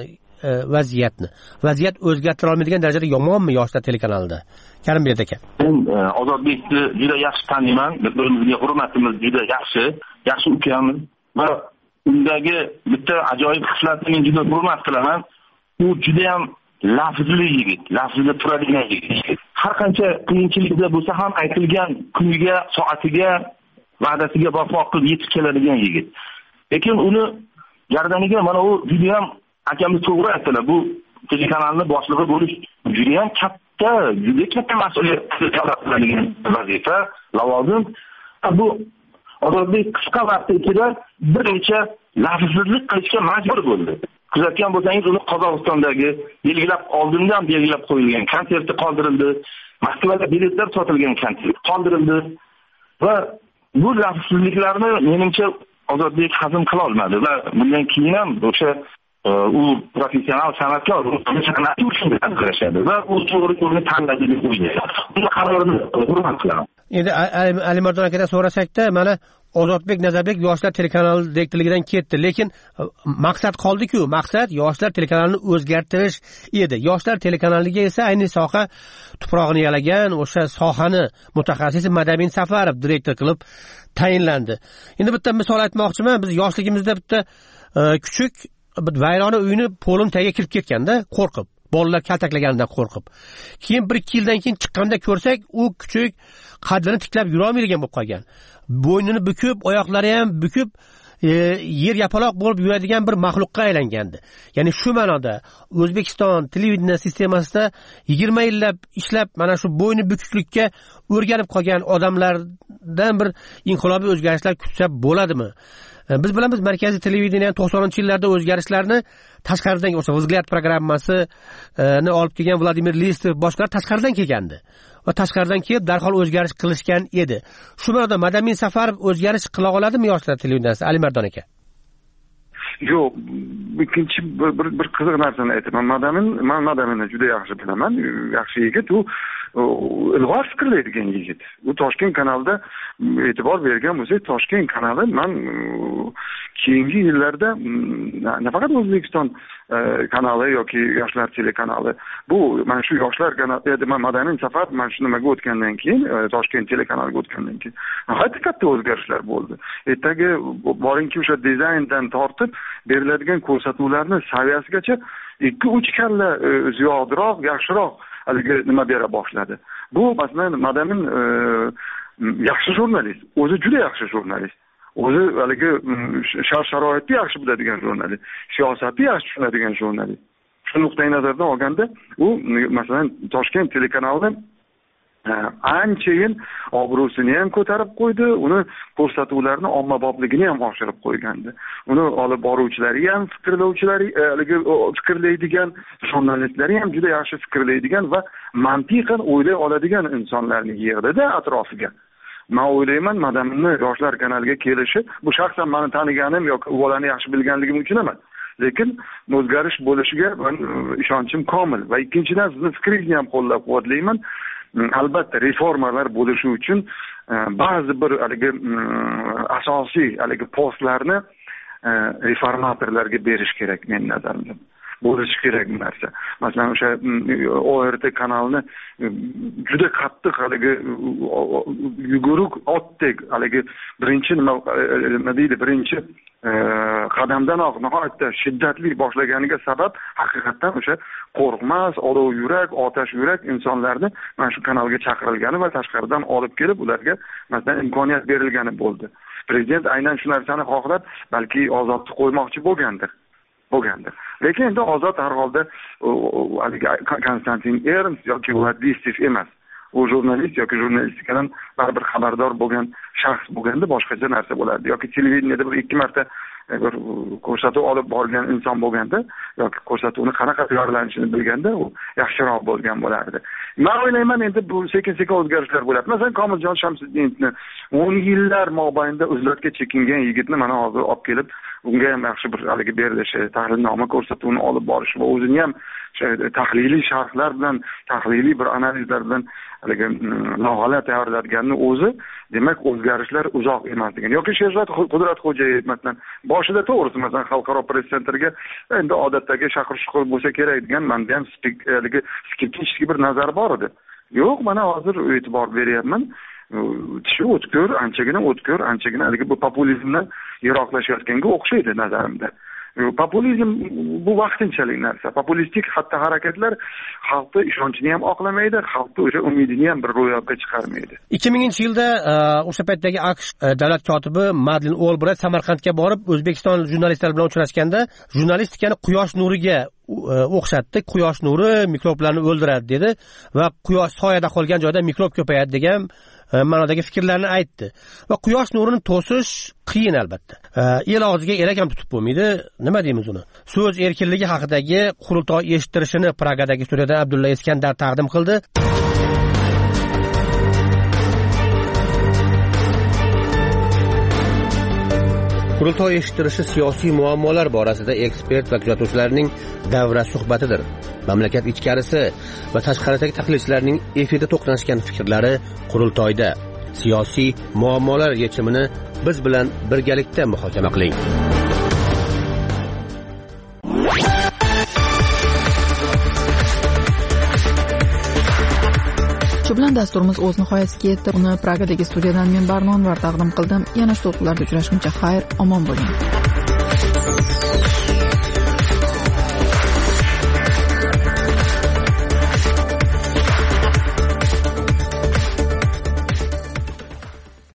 vaziyat o'zgartira olmaydigan darajada yomonmi Yoshlar telekanalida? Karimbek aka.
Men Ozodbekni juda yaxshi taniyman. Bir-birimizga hurmatimiz juda yaxshi ukamiz va undagi bitta ajoyib xislatni men juda hurmat qilaman. U juda ham lafzli yigit, lafzida turadigan yigit. Har qancha qiyinchilikda bo'lsa ham aytilgan kuniga, soatiga, va'dasiga vafo qilib yetib keladigan yigit. Lekin uni gardaniga mana u juda ham akamiz to'g'ri aytdilar. Bu telekanalni boshlig'i bo'lish juda ham juda katta mas'uliyat vazifa, lavozim. Bu Ozodbek qisqa vaqt ichida bir necha lafzsizlik qilishga majbur bo'ldi. Kuzatgan bo'lsangiz, uni Qozog'istondagi oldindan belgilab qo'yilgan konserti qoldirildi. Moskvada biletlar sotilgan konsert qoldirildi va bu lafzsizliklarni menimcha Ozodbek hazm qila olmadi va bundan keyin ham o'sha u professional san'atkor san'at uchun qarashadi va u to'g'ri yo'lni tanladi deb o'ylayman. Buni qarorini hurmat qilaman.
Endi Alimardon akadan so'rasakda, mana Ozodbek Nazarbek Yoshlar telekanali direktorligidan ketdi, lekin maqsad qoldi-ku. Maqsad Yoshlar telekanalini o'zgartirish edi. Yoshlar telekanaliga esa ayni soha tuprog'ini yalagan o'sha sohani mutaxassisi Madamin Safarov direktor qilib tayinlandi. Endi bitta misol aytmoqchiman. Biz yoshligimizda bitta kuchuk vayrona uyni polin tagiga kirib ketganda qo'rqib, bolalar kaltaklaganidan qo'rqib. Keyin 1-2 yildan keyin chiqqanda ko'rsak, u kuchuk qaddini tiklab yura olmaydigan bo'lib qolgan. Bo'ynini bukib, oyoqlari ham bukib, yer yapaloq bo'lib yuradigan bir maxluqqa aylangandi. Ya'ni shu ma'noda O'zbekiston televideniya sistemasida 20 yillab ishlab mana shu bo'yni bukuklikka o'rganib qolgan odamlardan bir inqilobiy o'zgarishlar kutsa bo'ladimi? Biz bilamiz, markaziy televideniya 90-yillarda o'zgarishlarni tashqaridan, o'sha Vzгляд programmasini olib kelgan Vladimir Listov boshqalar tashqaridan kelgandi. Va tashqaridan kelib darhol o'zgarish qilishgan edi. Shu ma'noda Madamin Safarov o'zgarish qila oladimi Yoshlar televideniyasi? Alimardon aka.
Yo'q, ikkinchi bir qiziq narsani aytaman. Madaminni juda yaxshi bilaman. Yaxshi yigit, u ilg'or fikrlaydigan yigit. U Toshkent kanalida e'tibor bergan bo'lsak, Toshkent kanali men keyingi yillarda nafaqat O'zbekiston kanali yoki Yoshlar telekanali, bu mana shu Yoshlar kanali, Madamin Safarov mana shu nimaga o'tgandan keyin, Toshkent telekanaliga o'tgandan keyin hayotda katta o'zgarishlar bo'ldi. Ertaga boringki o'sha dizayndan tortib beriladigan ko'rsatuvlarni saviyasigacha 2-3 karra ziyodaroq, yaxshiroq haligi nima bera boshladi. Bu masalan Madamin yaxshi jurnalist, o'zi juda yaxshi jurnalist. O'zi haligi shart-sharoitni yaxshi biladigan jurnalist, siyosatni yaxshi tushunadigan jurnalist. Shu nuqtai nazardan olganda, u masalan Toshkent telekanalida anchayin obro'sini ham ko'tarib qo'ydi, uni ko'rsatuvlarni ommabopligini ham oshirib qo'ygandi. Uni olib boruvchilari ham fikrlaydigan, jurnalistlari ham juda yaxshi fikrlaydigan va mantiqan o'ylay oladigan insonlarni yig'di-da atrofiga. Men o'ylayman, Madaminni Yoshlar kanaliga kelishi, bu shaxsan meni taniganim yoki u bolani yaxshi bilganligim uchun emas. Lekin o'zgarish bo'lishiga men ishonchim komil va ikkinchidan sizni fikringizni ham qo'llab-quvvatlayman. Albatta reformalar bo'lishi uchun ba'zi bir haligi asosiy haligi postlarni reformatorlarga berish kerak men nazarimda. Bo'lishi kerak bu narsa. Masalan, o'sha ORT kanalini juda qattiq haligi yuguruk otdek haligi birinchi qadamdanoq nihoyatda shiddatli boshlaganiga sabab haqiqatdan o'sha qo'rqmas, olov yurak, otash yurak insonlarni mana shu kanalga chaqirilgani va tashqaridan olib kelib ularga masalan imkoniyat berilgani bo'ldi. Prezident aynan shu narsani xohlab, balki Ozodni qo'ymoqchi bo'lgandir. Lekin endi Ozod har holda haligi Konstantin Ernst yoki Vladistiv emas. U jurnalist yoki jurnalistikadan baribir xabardor bo'lgan shaxs bo'lganda boshqacha narsa bo'lardi. Yoki televideniyada bir 2 marta bir ko'rsatuv olib borgan inson bo'lganda yoki ko'rsatuvni qanaqa tayyorlanishini bilganda u yaxshiroq bo'lgan bo'lardi. Men o'ylayman, endi bu sekin-sekin o'zgarishlar bo'ladi. Masalan, Komiljon Shamsiddinni 10 yillar mobaynida uzlatga chekingan yigitni mana hozir olib kelib unga ham yaxshi bir haligi berilishi, tahlilnoma ko'rsatuvini olib borish va o'zini ham tahliliy sharhlar bilan, tahliliy bir analizlar bilan haligi lavhalar tayyorlayotganini o'zi, demak o'zgarishlar uzoq emas degan. Yoki Sherzod Qudratxo'jayev masalan boshida to'g'risi masalan xalqaro press sentrga endi odatdagi shaqir-shuqur bo'lsa kerak degan menda ham skeptik bir nazar bor edi. Yo'q, mana hozir e'tibor beryapman. Tishi o'tkir, anchagina haligi bu populizmdan yiroqlashayotganga o'xshaydi nazarimda. Populizm bu vaqtinchalik narsa. Populistik xatti-harakatlar xalqni ishonchini ham oqlamaydi, xalqni o'sha umidini ham bir ro'yobga chiqarmaydi.
2000-yilda o'sha paytdagi AQSh davlat kotibi Madlin Olbrayt Samarqandga borib, O'zbekiston jurnalistlari bilan uchrashganda, jurnalistikani quyosh nuriga o'xshatdi. Quyosh nuri mikroblarni o'ldiradi dedi va quyosh soyada qolgan joyda mikrob ko'payadi degan ma'nodagi fikrlarni aytdi. Va quyosh nurini to'sish qiyin albatta. El og'ziga elak ham tutib bo'lmaydi. Nima deymiz uni? So'z erkinligi haqidagi qurultoy eshittirishini Pragadagi studiyadan Abdulla Iskandar taqdim qildi. Qurultoy eshittirishi siyosiy muammolar borasida ekspert va kuzatuvchilarning davra suhbatidir. Mamlakat ichkarisi va tashqaridagi tahlilchilarning efirda to'qnashgan fikrlari qurultoyda. Siyosiy muammolar yechimini biz bilan birgalikda muhokama qiling.
Shu bilan dasturimiz o'z nihoyasiga yetdi. Uni Pragadagi studiyadan men Barnon va taqdim qildim. Yana shu to'lqinlarda uchrashguncha xayr, omon bo'ling.